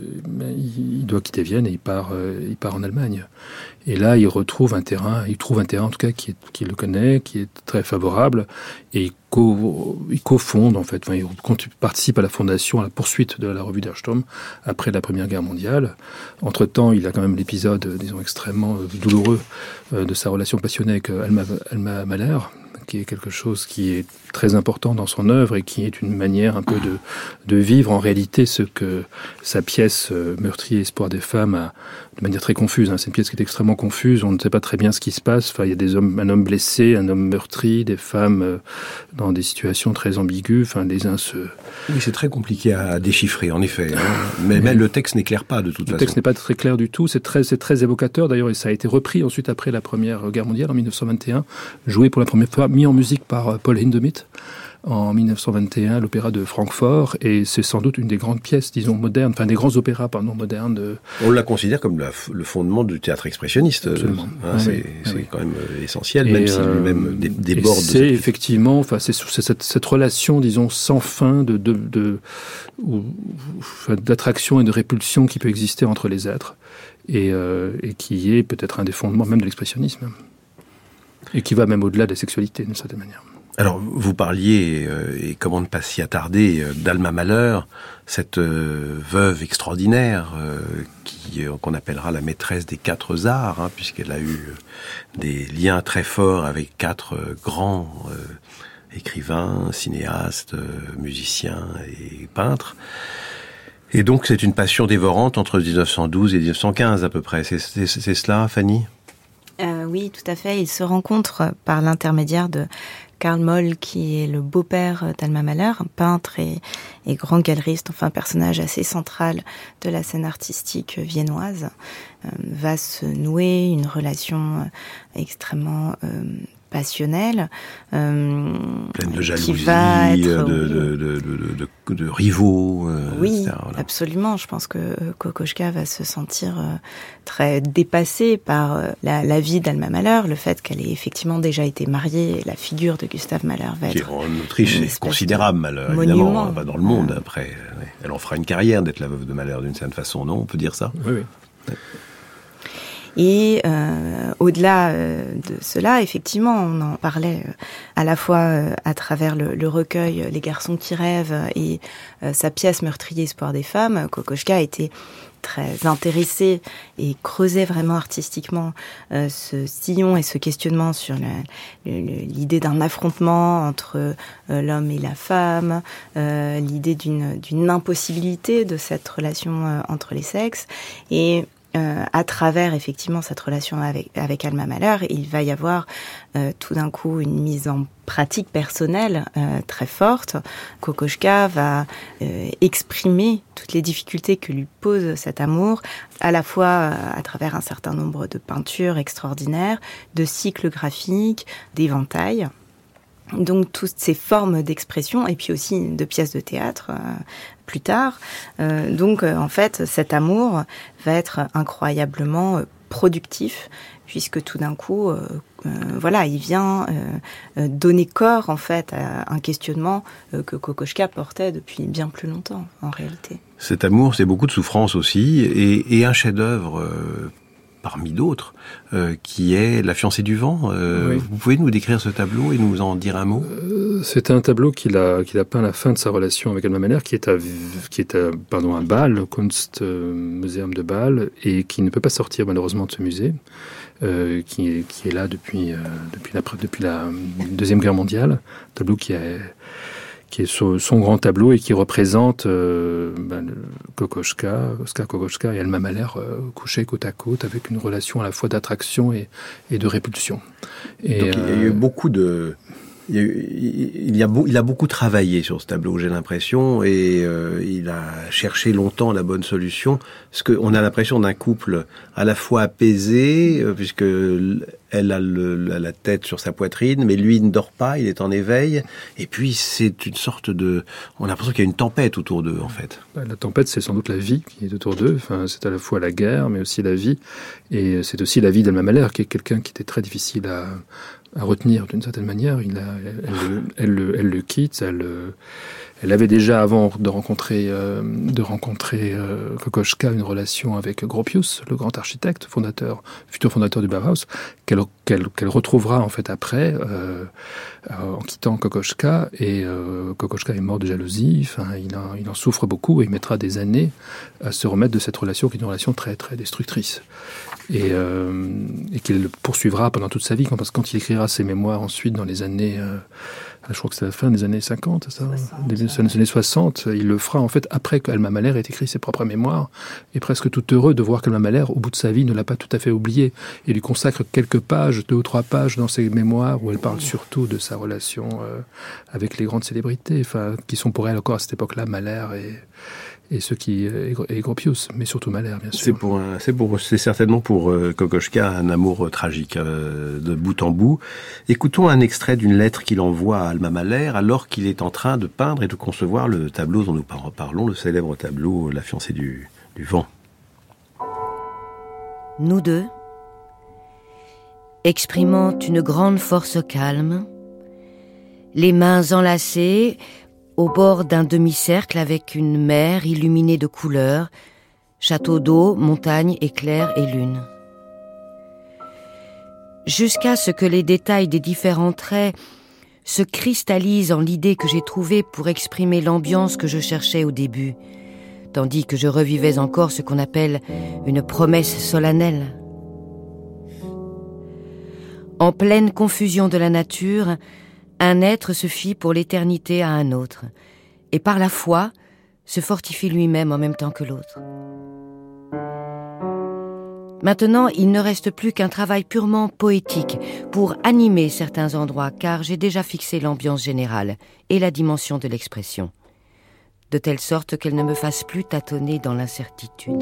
il doit quitter Vienne et il part euh, il part en Allemagne. Et là il retrouve un terrain, il trouve un terrain en tout cas qui est, qui le connaît, qui est très favorable, et il co il cofonde en fait, enfin, il participe à la fondation, à la poursuite de la revue Der Sturm après la Première Guerre mondiale. Entre-temps, il a quand même l'épisode, disons, extrêmement douloureux de sa relation passionnée avec Alma, Alma Mahler, qui est quelque chose qui est très important dans son œuvre et qui est une manière un peu de, de vivre en réalité ce que sa pièce Meurtrier, espoir des femmes a de manière très confuse. Hein. C'est une pièce qui est extrêmement confuse, on ne sait pas très bien ce qui se passe. Enfin, il y a des hommes, un homme blessé, un homme meurtri, des femmes dans des situations très ambiguës. Enfin, les uns se... Oui, c'est très compliqué à déchiffrer, en effet. Hein. Mais, mais le texte n'éclaire pas de toute le façon. Le texte n'est pas très clair du tout. C'est très, c'est très évocateur d'ailleurs, et ça a été repris ensuite après la Première Guerre mondiale en mille neuf cent vingt et un, joué pour la première fois mis en musique par Paul Hindemith en dix-neuf cent vingt et un, l'opéra de Francfort, et c'est sans doute une des grandes pièces, disons, modernes, enfin des grands opéras, pardon, modernes. De... On la considère comme la, le fondement du théâtre expressionniste. Absolument. Hein, oui, c'est oui, c'est oui. quand même essentiel, et même si euh, lui-même dé, déborde. C'est de effectivement, enfin, c'est, c'est cette, cette relation, disons, sans fin de, de, de ou, enfin, d'attraction et de répulsion qui peut exister entre les êtres, et, euh, et qui est peut-être un des fondements même de l'expressionnisme, et qui va même au-delà de la sexualité, d'une certaine manière. Alors, vous parliez, euh, et comment ne pas s'y attarder, euh, d'Alma Mahler, cette euh, veuve extraordinaire euh, qui euh, qu'on appellera la maîtresse des quatre arts, hein, puisqu'elle a eu euh, des liens très forts avec quatre euh, grands euh, écrivains, cinéastes, euh, musiciens et peintres. Et donc, c'est une passion dévorante entre dix-neuf cent douze et dix-neuf cent quinze à peu près. C'est, c'est, c'est cela, Fanny ? euh, Oui, tout à fait. Ils se rencontrent par l'intermédiaire de Karl Moll, qui est le beau-père d'Alma Mahler, un peintre et, et grand galeriste, enfin un personnage assez central de la scène artistique viennoise, euh, va se nouer une relation extrêmement euh, passionnelle, euh, pleine de jalousie, qui va être, de, de, de, de, de, de, de rivaux. Euh, oui, et cetera, voilà. Absolument. Je pense que Kokoschka va se sentir euh, très dépassée par euh, la, la vie d'Alma Mahler, le fait qu'elle ait effectivement déjà été mariée, la figure de Gustav Mahler va qui être en Autriche c'est considérable, Mahler, évidemment, pas dans le monde après. Elle en fera une carrière d'être la veuve de Mahler d'une certaine façon, non ? On peut dire ça ? Oui, oui. Ouais. Et euh, au-delà euh, de cela, effectivement, on en parlait euh, à la fois euh, à travers le, le recueil Les garçons qui rêvent et euh, sa pièce Meurtrier espoir des femmes. Kokoschka a été très intéressée et creusait vraiment artistiquement euh, ce sillon et ce questionnement sur le, le, l'idée d'un affrontement entre euh, l'homme et la femme, euh, l'idée d'une, d'une impossibilité de cette relation euh, entre les sexes. Et Euh, à travers effectivement cette relation avec, avec Alma Mahler, il va y avoir euh, tout d'un coup une mise en pratique personnelle euh, très forte. Kokoschka va euh, exprimer toutes les difficultés que lui pose cet amour, à la fois euh, à travers un certain nombre de peintures extraordinaires, de cycles graphiques, d'éventails. Donc toutes ces formes d'expression, et puis aussi de pièces de théâtre euh, plus tard. Euh, donc euh, en fait, cet amour va être incroyablement euh, productif, puisque tout d'un coup, euh, euh, voilà, il vient euh, donner corps en fait à un questionnement euh, que Kokoschka portait depuis bien plus longtemps, en réalité. Cet amour, c'est beaucoup de souffrance aussi, et, et un chef-d'œuvre euh, parmi d'autres, euh, qui est La fiancée du vent. Euh, oui. Vous pouvez nous décrire ce tableau et nous en dire un mot ? euh, C'est un tableau qu'il a, qu'il a peint à la fin de sa relation avec Alma Mahler, qui est à, qui est à, pardon, à Bâle, au Kunstmuseum de Bâle, et qui ne peut pas sortir malheureusement de ce musée, euh, qui, est, qui est là depuis, euh, depuis, la, depuis la Deuxième Guerre mondiale. Un tableau qui est... qui est son, son grand tableau et qui représente euh, ben, Kokoschka, Oskar Kokoschka et Alma Mahler euh, couchés côte à côte avec une relation à la fois d'attraction et, et de répulsion. Et, donc il y a eu beaucoup de... Il, y a, il, y a beau, il a beaucoup travaillé sur ce tableau, j'ai l'impression, et euh, il a cherché longtemps la bonne solution. Parce qu'on a l'impression d'un couple à la fois apaisé, euh, puisque elle a le, la tête sur sa poitrine, mais lui il ne dort pas, il est en éveil. Et puis c'est une sorte de... On a l'impression qu'il y a une tempête autour d'eux, en fait. La tempête, c'est sans doute la vie qui est autour d'eux. Enfin, c'est à la fois la guerre, mais aussi la vie. Et c'est aussi la vie d'Alma Mahler, qui est quelqu'un qui était très difficile à... à retenir d'une certaine manière. Il a, elle, elle, elle, elle, elle le quitte. Elle, elle avait déjà, avant de rencontrer, euh, de rencontrer euh, Kokoschka, une relation avec Gropius, le grand architecte, fondateur, futur fondateur du Bauhaus, qu'elle, qu'elle, qu'elle retrouvera en fait après, euh, en quittant Kokoschka. Et euh, Kokoschka est mort de jalousie. Enfin, il en, il en souffre beaucoup et il mettra des années à se remettre de cette relation qui est une relation très très destructrice. Et, euh, et qu'il le poursuivra pendant toute sa vie, parce que quand il écrira ses mémoires ensuite dans les années, euh, je crois que c'est la fin des années cinquante, ça, soixante, des ouais. années soixante, il le fera en fait après qu'Alma Mahler ait écrit ses propres mémoires, et presque tout heureux de voir qu'Alma Mahler, au bout de sa vie, ne l'a pas tout à fait oublié, et lui consacre quelques pages, deux ou trois pages dans ses mémoires, où elle parle surtout de sa relation euh, avec les grandes célébrités, enfin, qui sont pour elle encore à cette époque-là Mahler et et ceux qui et, et Gropius, mais surtout Mahler, bien sûr. C'est pour un, c'est pour, c'est certainement pour euh, Kokoschka un amour euh, tragique euh, de bout en bout. Écoutons un extrait d'une lettre qu'il envoie à Alma Mahler alors qu'il est en train de peindre et de concevoir le tableau dont nous parlons, le célèbre tableau La fiancée du, du vent. Nous deux, exprimant une grande force calme, les mains enlacées au bord d'un demi-cercle avec une mer illuminée de couleurs, château d'eau, montagne, éclairs et lune. Jusqu'à ce que les détails des différents traits se cristallisent en l'idée que j'ai trouvée pour exprimer l'ambiance que je cherchais au début, tandis que je revivais encore ce qu'on appelle une promesse solennelle. En pleine confusion de la nature, un être se fie pour l'éternité à un autre, et par la foi, se fortifie lui-même en même temps que l'autre. Maintenant, il ne reste plus qu'un travail purement poétique pour animer certains endroits, car j'ai déjà fixé l'ambiance générale et la dimension de l'expression, de telle sorte qu'elle ne me fasse plus tâtonner dans l'incertitude.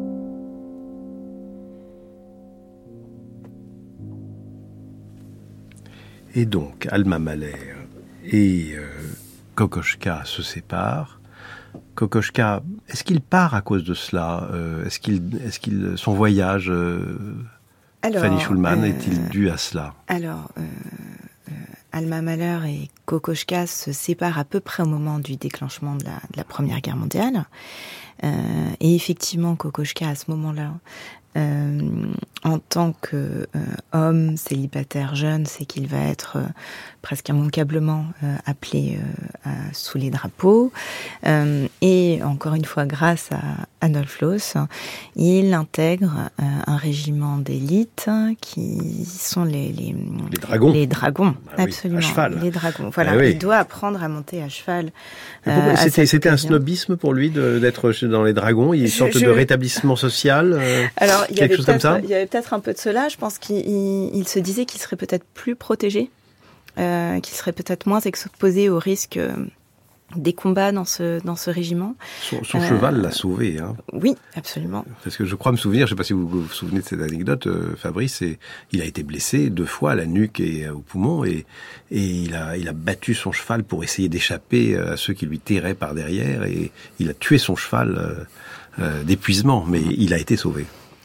Et donc, Alma Mahler et euh, Kokoschka se séparent. Kokoschka, est-ce qu'il part à cause de cela euh, Est-ce qu'il, est-ce qu'il, son voyage, euh, alors, Fanny Schulman, euh, est-il dû à cela? Alors, euh, euh, Alma Mahler et Kokoschka se séparent à peu près au moment du déclenchement de la, de la Première Guerre mondiale. Euh, et effectivement, Kokoschka, à ce moment-là, Euh, en tant que euh, homme célibataire jeune, c'est qu'il va être euh, presque immanquablement euh, appelé euh, à, sous les drapeaux. Euh, et encore une fois, grâce à Adolf Loos, il intègre euh, un régiment d'élite qui sont les les, les dragons. Les dragons, bah absolument. Oui, à cheval. Les dragons. Voilà, bah oui. Il doit apprendre à monter à cheval. Euh, c'était c'était un snobisme pour lui de, d'être dans les dragons. Il y a une sorte je, je... de rétablissement social. Euh... Alors, il y, Quelque avait chose comme ça il y avait peut-être un peu de cela. Je pense qu'il il, il se disait qu'il serait peut-être plus protégé, euh, qu'il serait peut-être moins exposé aux risques euh, des combats dans ce, dans ce régiment. Son, son euh, cheval l'a sauvé. Hein. Oui, absolument. Parce que je crois me souvenir, je ne sais pas si vous vous souvenez de cette anecdote, euh, Fabrice, et, il a été blessé deux fois à la nuque et au poumon, et, et il, a, il a battu son cheval pour essayer d'échapper à ceux qui lui tiraient par derrière, et il a tué son cheval euh, euh, d'épuisement, mais il a été sauvé.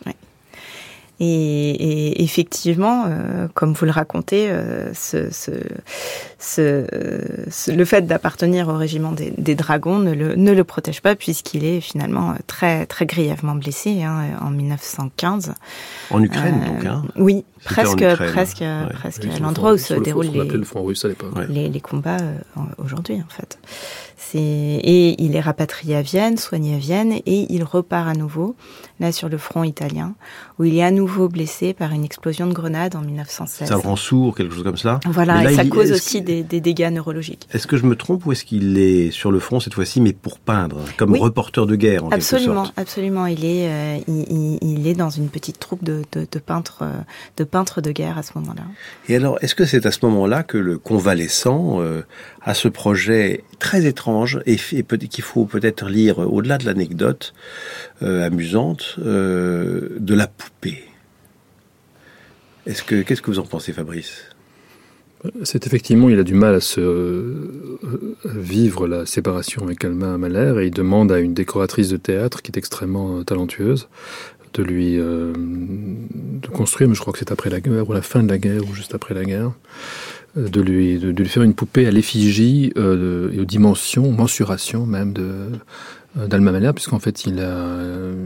Et, et effectivement, euh, comme vous le racontez, euh, ce, ce, ce, ce, le fait d'appartenir au régiment des, des dragons ne le, ne le protège pas, puisqu'il est finalement très, très grièvement blessé hein, en mille neuf cent quinze. En Ukraine, euh, donc, hein. Oui, C'était presque, Ukraine, presque, ouais. presque oui, à l'endroit où le se front, déroulent les, le front russe à l'époque. Ouais. les, les combats euh, aujourd'hui, en fait. C'est, et il est rapatrié à Vienne, soigné à Vienne, et il repart à nouveau, là sur le front italien, où il est à nouveau blessé par une explosion de grenade en mille neuf cent seize. Ça le rend sourd, quelque chose comme ça. Voilà, là, et ça il, cause aussi que, des, des dégâts neurologiques. Est-ce que je me trompe ou est-ce qu'il est sur le front cette fois-ci, mais pour peindre, comme oui, reporter de guerre en absolument, quelque sorte? Absolument, il est, euh, il, il, il est dans une petite troupe de, de, de peintres, euh, de peintres de guerre à ce moment-là. Et alors, est-ce que c'est à ce moment-là que le convalescent euh, a ce projet très étrange et, et peut, qu'il faut peut-être lire au-delà de l'anecdote euh, amusante euh, de la poupée? Est-ce que, qu'est-ce que vous en pensez, Fabrice? C'est effectivement, il a du mal à se euh, vivre la séparation avec Alma Mahler et il demande à une décoratrice de théâtre qui est extrêmement euh, talentueuse de lui euh, de construire, mais je crois que c'est après la guerre ou la fin de la guerre ou juste après la guerre, euh, de lui de, de lui faire une poupée à l'effigie euh, de, et aux dimensions, mensurations même de euh, d'Alma Mahler, puisqu'en fait il a, euh,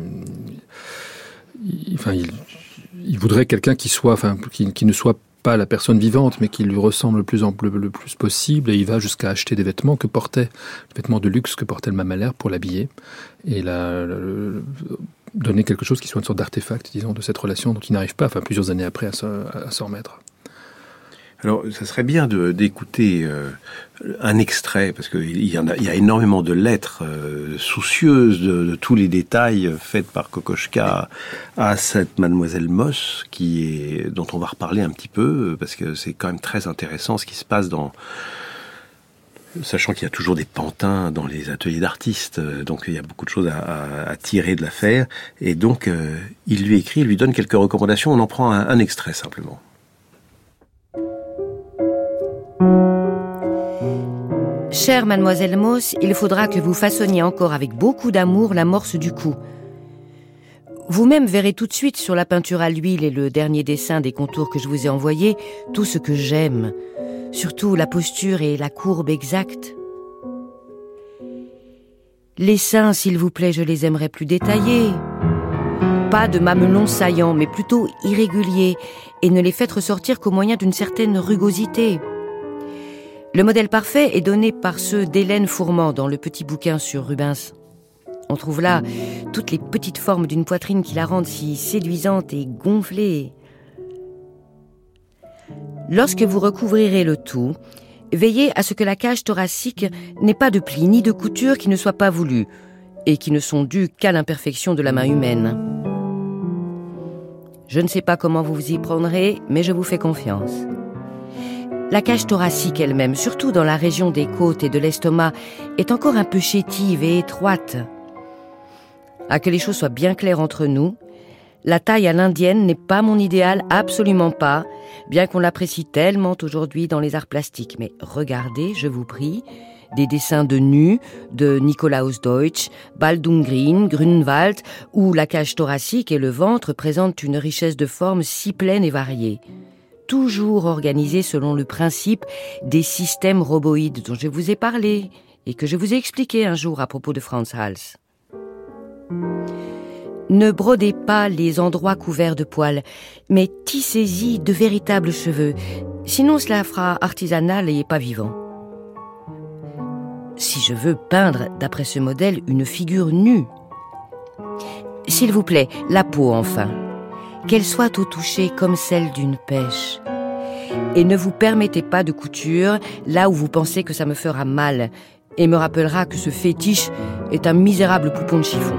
il, enfin il, il voudrait quelqu'un qui soit, enfin qui, qui ne soit pas la personne vivante, mais qui lui ressemble le plus, en, le, le plus possible, et il va jusqu'à acheter des vêtements que portait, des vêtements de luxe que portait Alma Mahler pour l'habiller, et la, la, la, donner quelque chose qui soit une sorte d'artefact, disons, de cette relation dont il n'arrive pas, enfin plusieurs années après, à, se, à, à s'en remettre. Alors, ça serait bien de, d'écouter euh, un extrait, parce qu'il y en a, il y a énormément de lettres euh, soucieuses de, de tous les détails faites par Kokoschka à cette mademoiselle Moss, qui est, dont on va reparler un petit peu, parce que c'est quand même très intéressant ce qui se passe dans Sachant qu'il y a toujours des pantins dans les ateliers d'artistes, donc il y a beaucoup de choses à, à, à tirer de l'affaire. Et donc, euh, il lui écrit, il lui donne quelques recommandations. On en prend un, un extrait simplement. Chère mademoiselle Mauss, il faudra que vous façonniez encore avec beaucoup d'amour l'amorce du cou. Vous-même verrez tout de suite sur la peinture à l'huile et le dernier dessin des contours que je vous ai envoyés tout ce que j'aime, surtout la posture et la courbe exacte. Les seins, s'il vous plaît, je les aimerais plus détaillés. Pas de mamelons saillants, mais plutôt irréguliers, et ne les faites ressortir qu'au moyen d'une certaine rugosité. Le modèle parfait est donné par ceux d'Hélène Fourment dans le petit bouquin sur Rubens. On trouve là toutes les petites formes d'une poitrine qui la rendent si séduisante et gonflée. Lorsque vous recouvrirez le tout, veillez à ce que la cage thoracique n'ait pas de plis ni de coutures qui ne soient pas voulues et qui ne sont dues qu'à l'imperfection de la main humaine. Je ne sais pas comment vous vous y prendrez, mais je vous fais confiance. La cage thoracique elle-même, surtout dans la région des côtes et de l'estomac, est encore un peu chétive et étroite. À que les choses soient bien claires entre nous, la taille à l'indienne n'est pas mon idéal, absolument pas, bien qu'on l'apprécie tellement aujourd'hui dans les arts plastiques. Mais regardez, je vous prie, des dessins de nus de Nikolaus Deutsch, Baldung-Green, Grunewald, où la cage thoracique et le ventre présentent une richesse de formes si pleine et variée. Toujours organisé selon le principe des systèmes roboïdes dont je vous ai parlé et que je vous ai expliqué un jour à propos de Frans Hals. Ne brodez pas les endroits couverts de poils, mais tissez-y de véritables cheveux, sinon cela fera artisanal et pas vivant. Si je veux peindre, d'après ce modèle, une figure nue, s'il vous plaît, la peau enfin, qu'elle soit au toucher comme celle d'une pêche. Et ne vous permettez pas de couture là où vous pensez que ça me fera mal et me rappellera que ce fétiche est un misérable poupon de chiffon.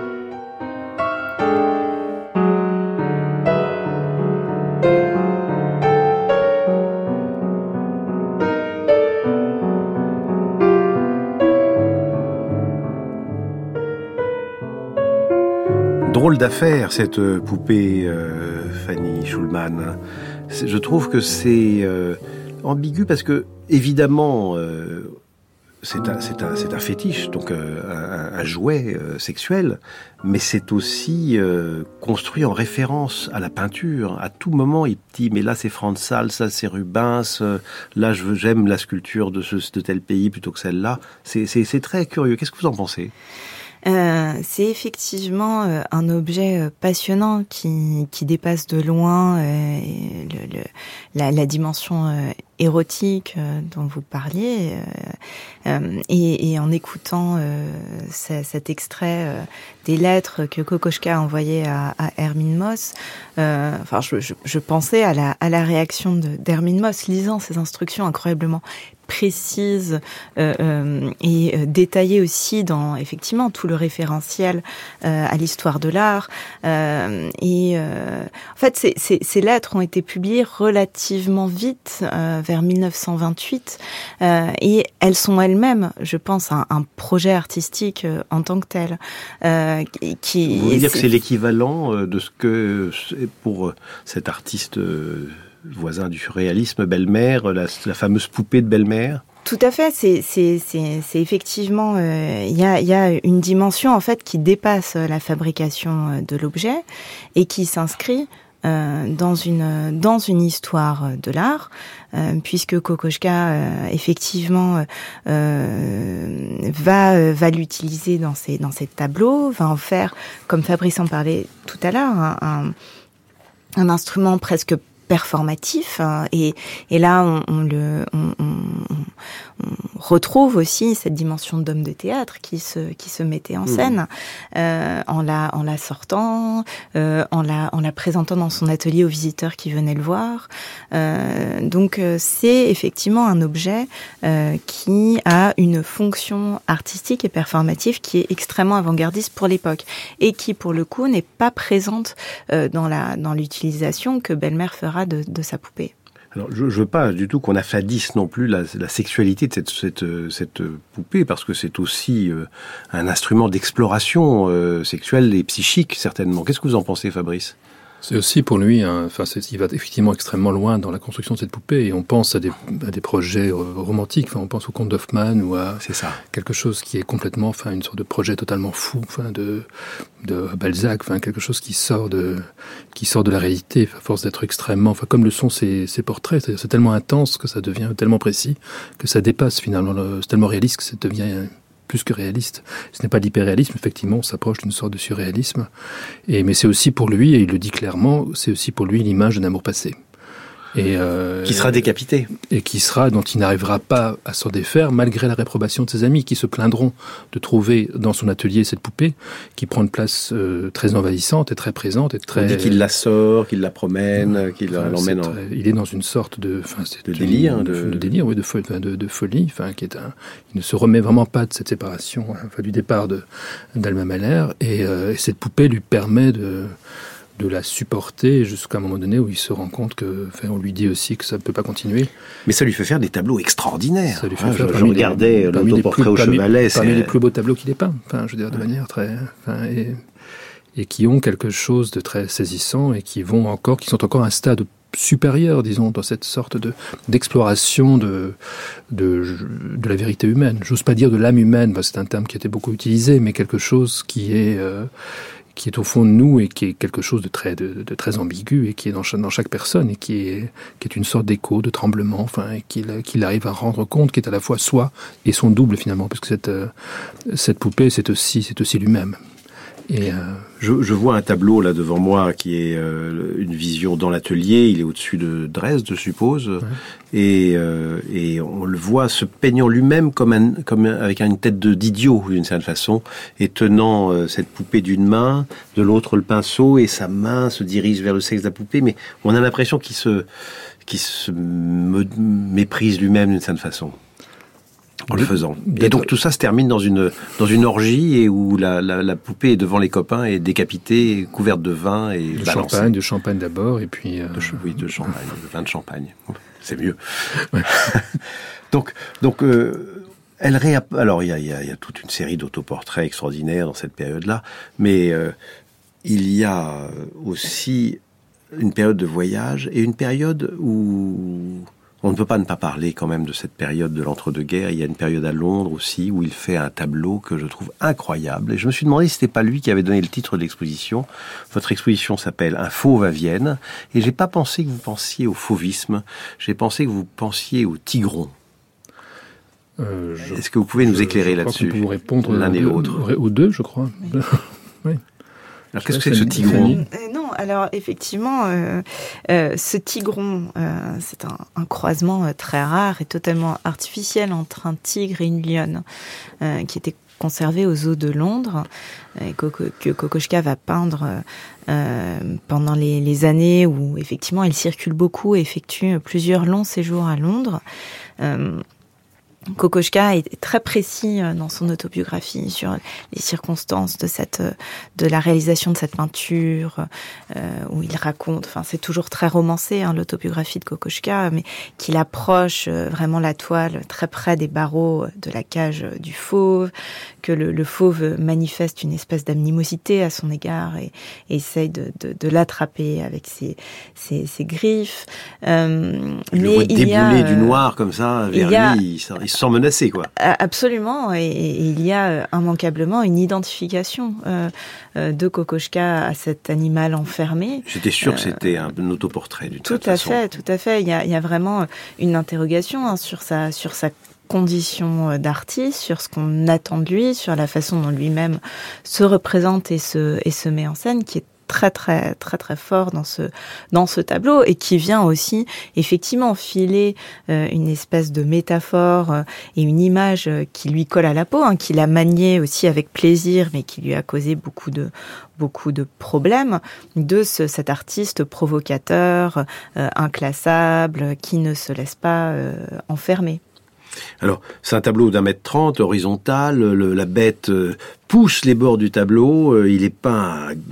Drôle d'affaire, cette poupée euh, Fanny Schulman. Je trouve que c'est euh, ambigu parce que, évidemment, euh, c'est un, c'est un, c'est un fétiche, donc euh, un, un jouet euh, sexuel, mais c'est aussi euh, construit en référence à la peinture. À tout moment, il dit, mais là c'est Frans Hals, ça c'est Rubens, euh, là je veux, j'aime la sculpture de, ce, de tel pays plutôt que celle-là. C'est, c'est, c'est très curieux. Qu'est-ce que vous en pensez ? Euh, c'est effectivement euh, un objet euh, passionnant qui, qui dépasse de loin euh, le, le, la, la dimension euh, érotique euh, dont vous parliez. Euh, euh, et, et en écoutant euh, c- cet extrait euh, des lettres que Kokoschka a envoyées à, à Hermine Moss, euh, enfin, je, je, je pensais à la, à la réaction de, d'Hermine Moss lisant ces instructions incroyablement précise euh, euh, et euh, détaillée aussi dans effectivement tout le référentiel euh, à l'histoire de l'art. Euh, et euh, en fait, ces, ces, ces lettres ont été publiées relativement vite, euh, vers dix-neuf cent vingt-huit, euh, et elles sont elles-mêmes, je pense, un, un projet artistique euh, en tant que tel. Euh, qui, Vous voulez dire que c'est l'équivalent de ce que pour cet artiste voisin du surréalisme, Bellemare, la, la fameuse poupée de Bellemare? Tout à fait, c'est c'est c'est c'est effectivement il euh, y a il y a une dimension en fait qui dépasse la fabrication de l'objet et qui s'inscrit euh, dans une dans une histoire de l'art, euh, puisque Kokoschka euh, effectivement euh, va va l'utiliser dans ses dans ses tableaux, va en faire, comme Fabrice en parlait tout à l'heure, un, un, un instrument presque performatif, et, et là on, on le on, on, on retrouve aussi cette dimension d'homme de théâtre qui se qui se mettait en scène, mmh. euh, en la en la sortant, euh, en la en la présentant dans son atelier aux visiteurs qui venaient le voir. Euh, donc euh, c'est effectivement un objet euh, qui a une fonction artistique et performative qui est extrêmement avant-gardiste pour l'époque et qui pour le coup n'est pas présente euh, dans la dans l'utilisation que Bellemare fera De, de sa poupée. Alors, je ne veux pas du tout qu'on affadisse non plus la, la sexualité de cette, cette, cette poupée, parce que c'est aussi euh, un instrument d'exploration euh, sexuelle et psychique, certainement. Qu'est-ce que vous en pensez, Fabrice ? C'est aussi pour lui, hein, enfin, c'est, il va effectivement extrêmement loin dans la construction de cette poupée, et on pense à des, à des projets euh, romantiques, enfin, on pense au conte d'Hoffmann, ou à c'est ça. quelque chose qui est complètement, enfin, une sorte de projet totalement fou, enfin, de, de Balzac, enfin, quelque chose qui sort de, qui sort de la réalité, à force d'être extrêmement, enfin, comme le sont ces, ces portraits, c'est-à-dire c'est tellement intense que ça devient tellement précis, que ça dépasse finalement, le, c'est tellement réaliste que ça devient plus que réaliste. Ce n'est pas de l'hyperréalisme, effectivement, on s'approche d'une sorte de surréalisme. Et, mais c'est aussi pour lui, et il le dit clairement, c'est aussi pour lui l'image d'un amour passé. Et, euh, qui sera décapité. Et qui sera, dont il n'arrivera pas à s'en défaire, malgré la réprobation de ses amis, qui se plaindront de trouver dans son atelier cette poupée, qui prend une place euh, très envahissante et très présente. Et très... On dit qu'il la sort, qu'il la promène, ouais, qu'il enfin, l'emmène en... Très... Il est dans une sorte de... Enfin, c'est de délire. Une, de... de délire, oui, de, fo... de, de folie. Enfin, qui est un... Il ne se remet vraiment pas de cette séparation, enfin, du départ de, d'Alma Mahler. Et, euh, et cette poupée lui permet de... de la supporter jusqu'à un moment donné où il se rend compte que, enfin, on lui dit aussi que ça ne peut pas continuer. Mais ça lui fait faire des tableaux extraordinaires. Ça lui fait ah, faire je, je regardais l'autoportrait au chevalet. Parmi c'est... les plus beaux tableaux qu'il ait peints, enfin, je veux dire, de ouais. manière très, enfin, et, et qui ont quelque chose de très saisissant et qui vont encore, qui sont encore à un stade supérieur, disons, dans cette sorte de, d'exploration de, de, de la vérité humaine. J'ose pas dire de l'âme humaine, parce que c'est un terme qui a été beaucoup utilisé, mais quelque chose qui est, euh, qui est au fond de nous et qui est quelque chose de très, de, de très ambigu et qui est dans chaque, dans chaque personne et qui est, qui est une sorte d'écho, de tremblement, enfin, et qu'il, qu'il arrive à rendre compte, qui est à la fois soi et son double finalement, parce que cette, euh, cette poupée, c'est aussi, c'est aussi lui-même. Et euh... je, je vois un tableau là devant moi qui est euh, une vision dans l'atelier. Il est au-dessus de Dresde, je suppose, ouais. et, euh, et on le voit se peignant lui-même comme, un, comme avec une tête de, d'idiot d'une certaine façon, et tenant euh, cette poupée d'une main, de l'autre le pinceau, et sa main se dirige vers le sexe de la poupée. Mais on a l'impression qu'il se, qu'il se me, méprise lui-même d'une certaine façon. En le faisant. Et donc tout ça se termine dans une dans une orgie et où la, la, la poupée est devant les copains et décapitée, couverte de vin et de balancée. champagne, de champagne d'abord et puis euh... de, oui de champagne, de vin de champagne, c'est mieux. Ouais. donc donc euh, elle réapp... alors il y a il y a il y a toute une série d'autoportraits extraordinaires dans cette période-là, mais euh, il y a aussi une période de voyage et une période où on ne peut pas ne pas parler quand même de cette période de l'entre-deux-guerres. Il y a une période à Londres aussi où il fait un tableau que je trouve incroyable. Et je me suis demandé si c'était pas lui qui avait donné le titre de l'exposition. Votre exposition s'appelle Un fauve à Vienne. Et j'ai pas pensé que vous pensiez au fauvisme. J'ai pensé que vous pensiez au tigron. Euh, je, Est-ce que vous pouvez nous éclairer je là-dessus? Je crois qu'on peut vous répondre l'un et l'autre. Aux deux, je crois. Oui. Alors, qu'est-ce que c'est que ce tigron? euh, Non, alors effectivement, euh, euh, ce tigron, euh, c'est un, un croisement euh, très rare et totalement artificiel entre un tigre et une lionne, euh, qui était conservé au zoo de Londres, et que, que Kokoschka va peindre euh, pendant les, les années où effectivement il circule beaucoup et effectue plusieurs longs séjours à Londres. Euh, Kokoschka est très précis dans son autobiographie sur les circonstances de cette, de la réalisation de cette peinture, euh, où il raconte, enfin c'est toujours très romancé, hein, l'autobiographie de Kokoschka, mais qu'il approche vraiment la toile très près des barreaux de la cage du fauve, que le, le fauve manifeste une espèce d'animosité à son égard et, et essaye de, de, de l'attraper avec ses, ses, ses griffes. Euh, je mais le vois il débouler y a, du noir comme ça vers il a, lui, il, il se sent menacé, quoi. Absolument, et, et il y a immanquablement une identification euh, de Kokoschka à cet animal enfermé. J'étais sûr euh, que c'était un autoportrait d'une tout certaine façon. Tout à fait, tout à fait. Il y a, il y a vraiment une interrogation hein, sur sa, sur sa condition d'artiste, sur ce qu'on attend de lui, sur la façon dont lui-même se représente et se, et se met en scène, qui est très très très très fort dans ce dans ce tableau et qui vient aussi effectivement filer euh, une espèce de métaphore euh, et une image euh, qui lui colle à la peau, hein, qu'il a manié aussi avec plaisir, mais qui lui a causé beaucoup de beaucoup de problèmes, de ce, cet artiste provocateur, euh, inclassable, qui ne se laisse pas euh, enfermer. Alors, c'est un tableau d'un mètre trente, horizontal, le, la bête euh, pousse les bords du tableau, euh, il est peint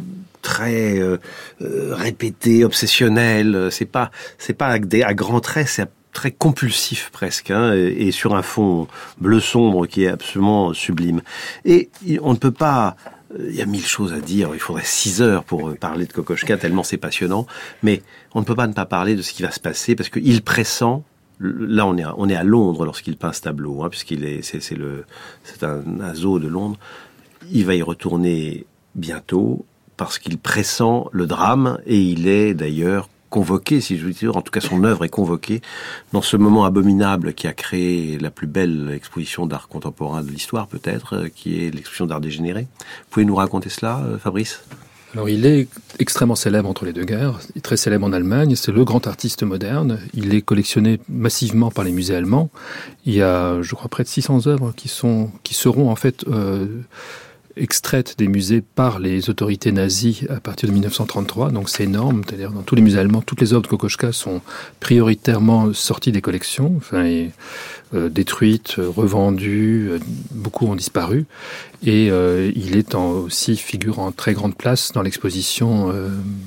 très euh, euh, répété, obsessionnel. C'est pas, c'est pas à, des, à grands traits, c'est très compulsif presque, hein, et, et sur un fond bleu sombre qui est absolument sublime. Et on ne peut pas. Il y a mille choses à dire. Il faudrait six heures pour parler de Kokoschka tellement c'est passionnant. Mais on ne peut pas ne pas parler de ce qui va se passer parce qu'il pressent. Là, on est à, on est à Londres lorsqu'il peint ce tableau, hein, puisqu'il est, c'est, c'est le, c'est un, un zoo de Londres. Il va y retourner bientôt parce qu'il pressent le drame et il est d'ailleurs convoqué, si je veux dire, en tout cas son œuvre est convoquée dans ce moment abominable qui a créé la plus belle exposition d'art contemporain de l'histoire peut-être, qui est l'exposition d'art dégénéré. Vous pouvez nous raconter cela, Fabrice ? Alors il est extrêmement célèbre entre les deux guerres, il est très célèbre en Allemagne, c'est le grand artiste moderne, il est collectionné massivement par les musées allemands. Il y a, je crois, près de six cents œuvres qui sont, qui seront en fait euh, extraites des musées par les autorités nazies à partir de dix-neuf cent trente-trois, donc c'est énorme, c'est-à-dire dans tous les musées allemands, toutes les œuvres de Kokoschka sont prioritairement sorties des collections, enfin, et, euh, détruites, revendues, euh, beaucoup ont disparu, et euh, il est en, aussi figure en très grande place dans l'exposition euh,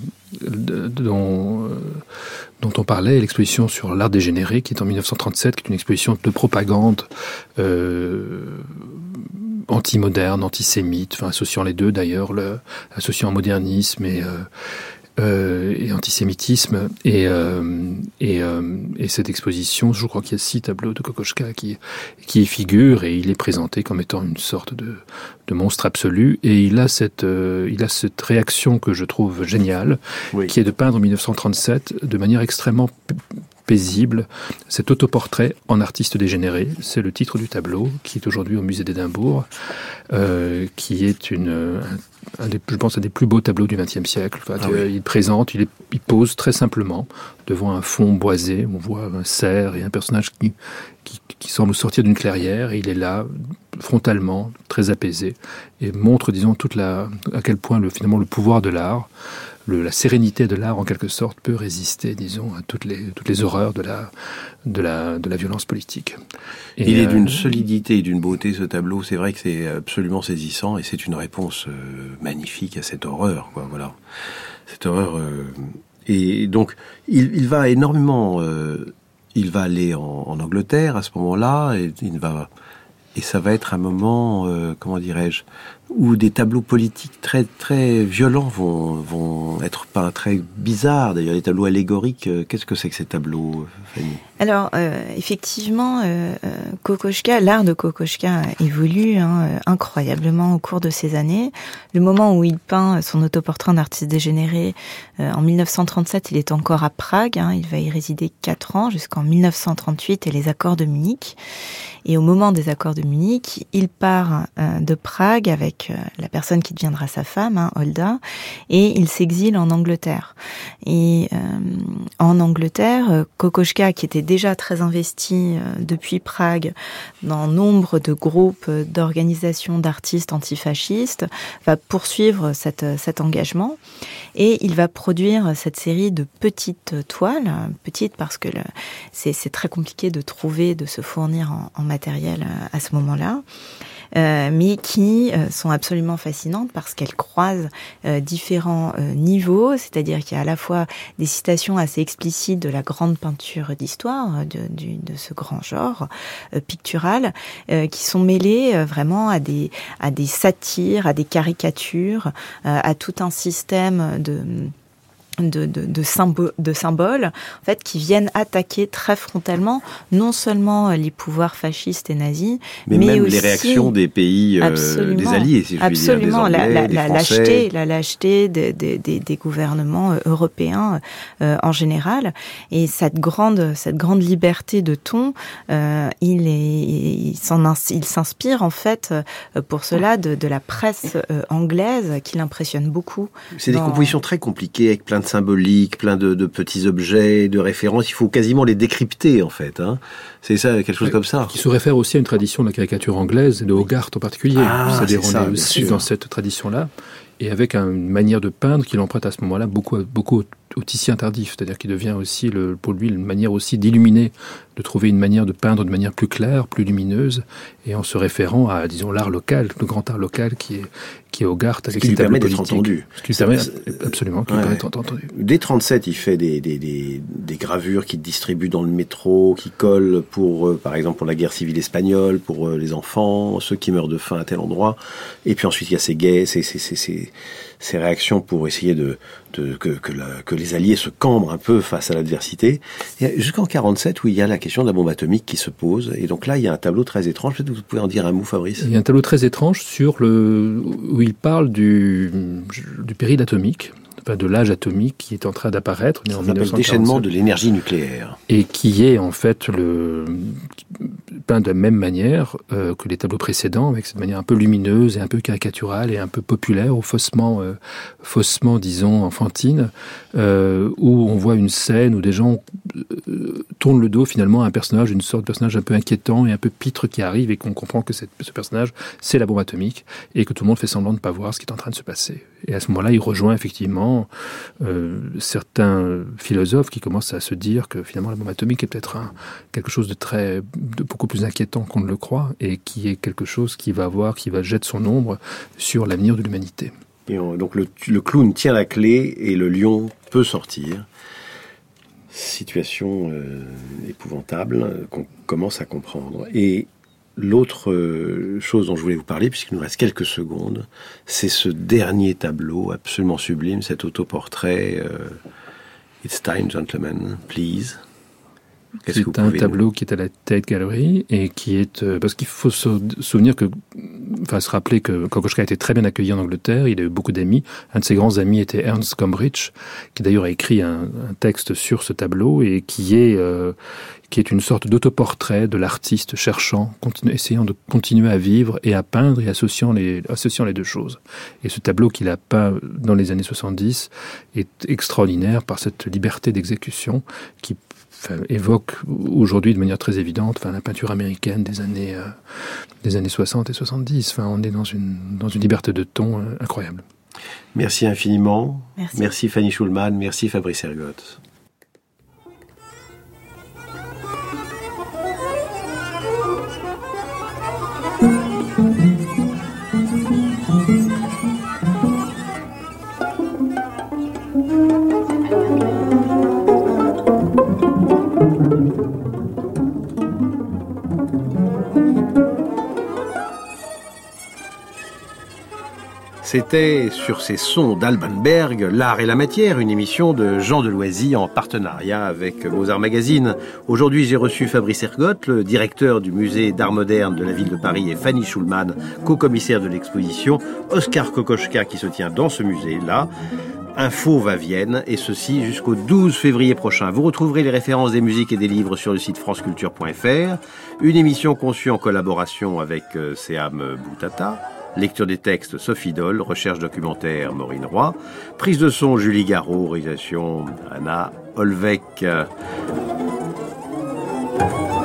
de, dont, euh, dont on parlait, l'exposition sur l'art dégénéré, qui est en dix-neuf cent trente-sept, qui est une exposition de propagande euh, anti-moderne, antisémite, enfin associant les deux d'ailleurs, le, associant modernisme et, euh, euh, et antisémitisme. Et, euh, et, euh, et cette exposition, je crois qu'il y a six tableaux de Kokoschka qui, qui y figurent, et il est présenté comme étant une sorte de, de monstre absolu. Et il a cette, euh, il a cette réaction que je trouve géniale, oui, qui est de peindre en dix-neuf cent trente-sept de manière extrêmement paisible, cet autoportrait en artiste dégénéré, c'est le titre du tableau, qui est aujourd'hui au musée d'Édimbourg, euh, qui est une, un, un des, je pense, un des plus beaux tableaux du vingtième siècle. Enfin, ah oui. Il présente, il, est, il pose très simplement devant un fond boisé, on voit un cerf et un personnage qui, qui, qui semble sortir d'une clairière, et il est là, frontalement, très apaisé, et montre, disons, toute la, à quel point le, finalement le pouvoir de l'art, Le, la sérénité de l'art, en quelque sorte, peut résister, disons, à toutes les, toutes les horreurs de la, de la, de la violence politique. Et il est euh, d'une solidité et d'une beauté, ce tableau. C'est vrai que c'est absolument saisissant, et c'est une réponse euh, magnifique à cette horreur, quoi, voilà. Cette horreur. Euh, et donc, il, il va énormément, euh, il va aller en, en Angleterre à ce moment-là, et il va, et ça va être un moment, euh, comment dirais-je, où des tableaux politiques très très violents vont vont être peints, très bizarres d'ailleurs, les tableaux allégoriques. Qu'est-ce que c'est que ces tableaux, Fanny ? Alors euh, effectivement, euh, Kokoschka, l'art de Kokoschka évolue hein, incroyablement au cours de ces années. Le moment où il peint son autoportrait en artiste dégénéré, euh, en dix-neuf cent trente-sept, il est encore à Prague. Hein, il va y résider quatre ans jusqu'en dix-neuf cent trente-huit et les accords de Munich. Et au moment des accords de Munich, il part euh, de Prague avec euh, la personne qui deviendra sa femme, hein, Olda, et il s'exile en Angleterre. Et euh, en Angleterre, euh, Kokoschka, qui était déjà très investi euh, depuis Prague dans nombre de groupes euh, d'organisations d'artistes antifascistes, va poursuivre cette, cet engagement, et il va produire cette série de petites toiles, petites parce que le, c'est, c'est très compliqué de trouver, de se fournir en, en matériel à ce moment-là, euh, mais qui euh, sont absolument fascinantes parce qu'elles croisent euh, différents euh, niveaux, c'est-à-dire qu'il y a à la fois des citations assez explicites de la grande peinture d'histoire, de, de, de ce grand genre euh, pictural, euh, qui sont mêlées euh, vraiment à des, à des satires, à des caricatures, euh, à tout un système de... De, de, de, symbo- de symboles en fait, qui viennent attaquer très frontalement non seulement les pouvoirs fascistes et nazis, mais, mais même aussi les réactions des pays, euh, des alliés, si je puis dire, des Anglais, la, la, des la Français. lâcheté, la lâcheté des, des, des, des gouvernements européens euh, en général. Et cette grande, cette grande liberté de ton, euh, il, est, il, s'en, il s'inspire en fait pour cela de, de la presse euh, anglaise qui l'impressionne beaucoup. C'est dans... des compositions très compliquées avec plein de symbolique, plein de, de petits objets, de références. Il faut quasiment les décrypter, en fait. Hein. C'est ça, quelque chose ouais, comme ça. Qui se réfère aussi à une tradition de la caricature anglaise, et de Hogarth en particulier. Ah, C'est-à-dire, c'est on ça, est aussi sûr. dans cette tradition-là, et avec une manière de peindre qu'il emprunte à ce moment-là beaucoup, beaucoup au Titien tardif, c'est-à-dire qu'il devient aussi, le, pour lui, une manière aussi d'illuminer, de trouver une manière de peindre de manière plus claire, plus lumineuse, et en se référant à, disons, l'art local, le grand art local qui est, qui est Hogarth, avec ce qui lui permet d'être politiques. entendu. Ce qui lui permet, absolument, qui ouais. lui permet d'être entendu. Dès trente-sept, il fait des, des, des, des gravures qu'il distribue dans le métro, qui collent pour, euh, par exemple, pour la guerre civile espagnole, pour euh, les enfants, ceux qui meurent de faim à tel endroit. Et puis ensuite, il y a ces gays, ces, ces, ces, ces, ces réactions pour essayer de, de que, que, la, que les Alliés se cambrent un peu face à l'adversité. Et jusqu'en quarante-sept, où il y a la question de la bombe atomique qui se pose. Et donc là, il y a un tableau très étrange. Peut-être que vous pouvez en dire un mot, Fabrice. Il y a un tableau très étrange sur le, où il parle du, du péril atomique, enfin de l'âge atomique qui est en train d'apparaître. Ça s'appelle le déchaînement de l'énergie nucléaire. Et qui est en fait le peint de la même manière euh, que les tableaux précédents, avec cette manière un peu lumineuse et un peu caricaturale et un peu populaire, ou faussement, euh, faussement disons, enfantine, euh, où on voit une scène où des gens euh, tournent le dos finalement à un personnage, une sorte de personnage un peu inquiétant et un peu pitre qui arrive, et qu'on comprend que cette, ce personnage, c'est la bombe atomique, et que tout le monde fait semblant de ne pas voir ce qui est en train de se passer. Et à ce moment-là, il rejoint effectivement euh, certains philosophes qui commencent à se dire que finalement la bombe atomique est peut-être un, quelque chose de très, de beaucoup plus inquiétant qu'on ne le croit, et qui est quelque chose qui va avoir, qui va jeter son ombre sur l'avenir de l'humanité. Et on, donc le, le clown tient la clé et le lion peut sortir. Situation euh, épouvantable qu'on commence à comprendre. Et l'autre euh, chose dont je voulais vous parler, puisqu'il nous reste quelques secondes, c'est ce dernier tableau absolument sublime, cet autoportrait euh, « It's time, gentlemen, please ». Qu'est-ce c'est un tableau nous... qui est à la Tate Gallery et qui est euh, parce qu'il faut se souvenir que, enfin se rappeler que Kokoschka a été très bien accueilli en Angleterre. Il a eu beaucoup d'amis. Un de ses grands amis était Ernst Gombrich, qui d'ailleurs a écrit un, un texte sur ce tableau et qui est euh, qui est une sorte d'autoportrait de l'artiste cherchant, continu, essayant de continuer à vivre et à peindre et associant les associant les deux choses. Et ce tableau qu'il a peint dans les années soixante-dix est extraordinaire par cette liberté d'exécution qui Enfin, évoque aujourd'hui de manière très évidente enfin, la peinture américaine des années, euh, des années soixante et soixante-dix. Enfin, on est dans une, dans une liberté de ton euh, incroyable. Merci infiniment. Merci. Merci Fanny Schulman. Merci Fabrice Ergotte. C'était sur ces sons d'Alban Berg, L'Art et la Matière, une émission de Jean Deloisy en partenariat avec Beaux-Arts Magazine. Aujourd'hui, j'ai reçu Fabrice Ergotte, le directeur du musée d'art moderne de la ville de Paris, et Fanny Schulman, co-commissaire de l'exposition Oskar Kokoschka qui se tient dans ce musée-là. Info va Vienne, et ceci jusqu'au douze février prochain. Vous retrouverez les références des musiques et des livres sur le site franceculture point f r. Une émission conçue en collaboration avec euh, Seam Boutata. Lecture des textes, Sophie Doll. Recherche documentaire, Maureen Roy. Prise de son, Julie Garraud. Réalisation, Anna Olvec.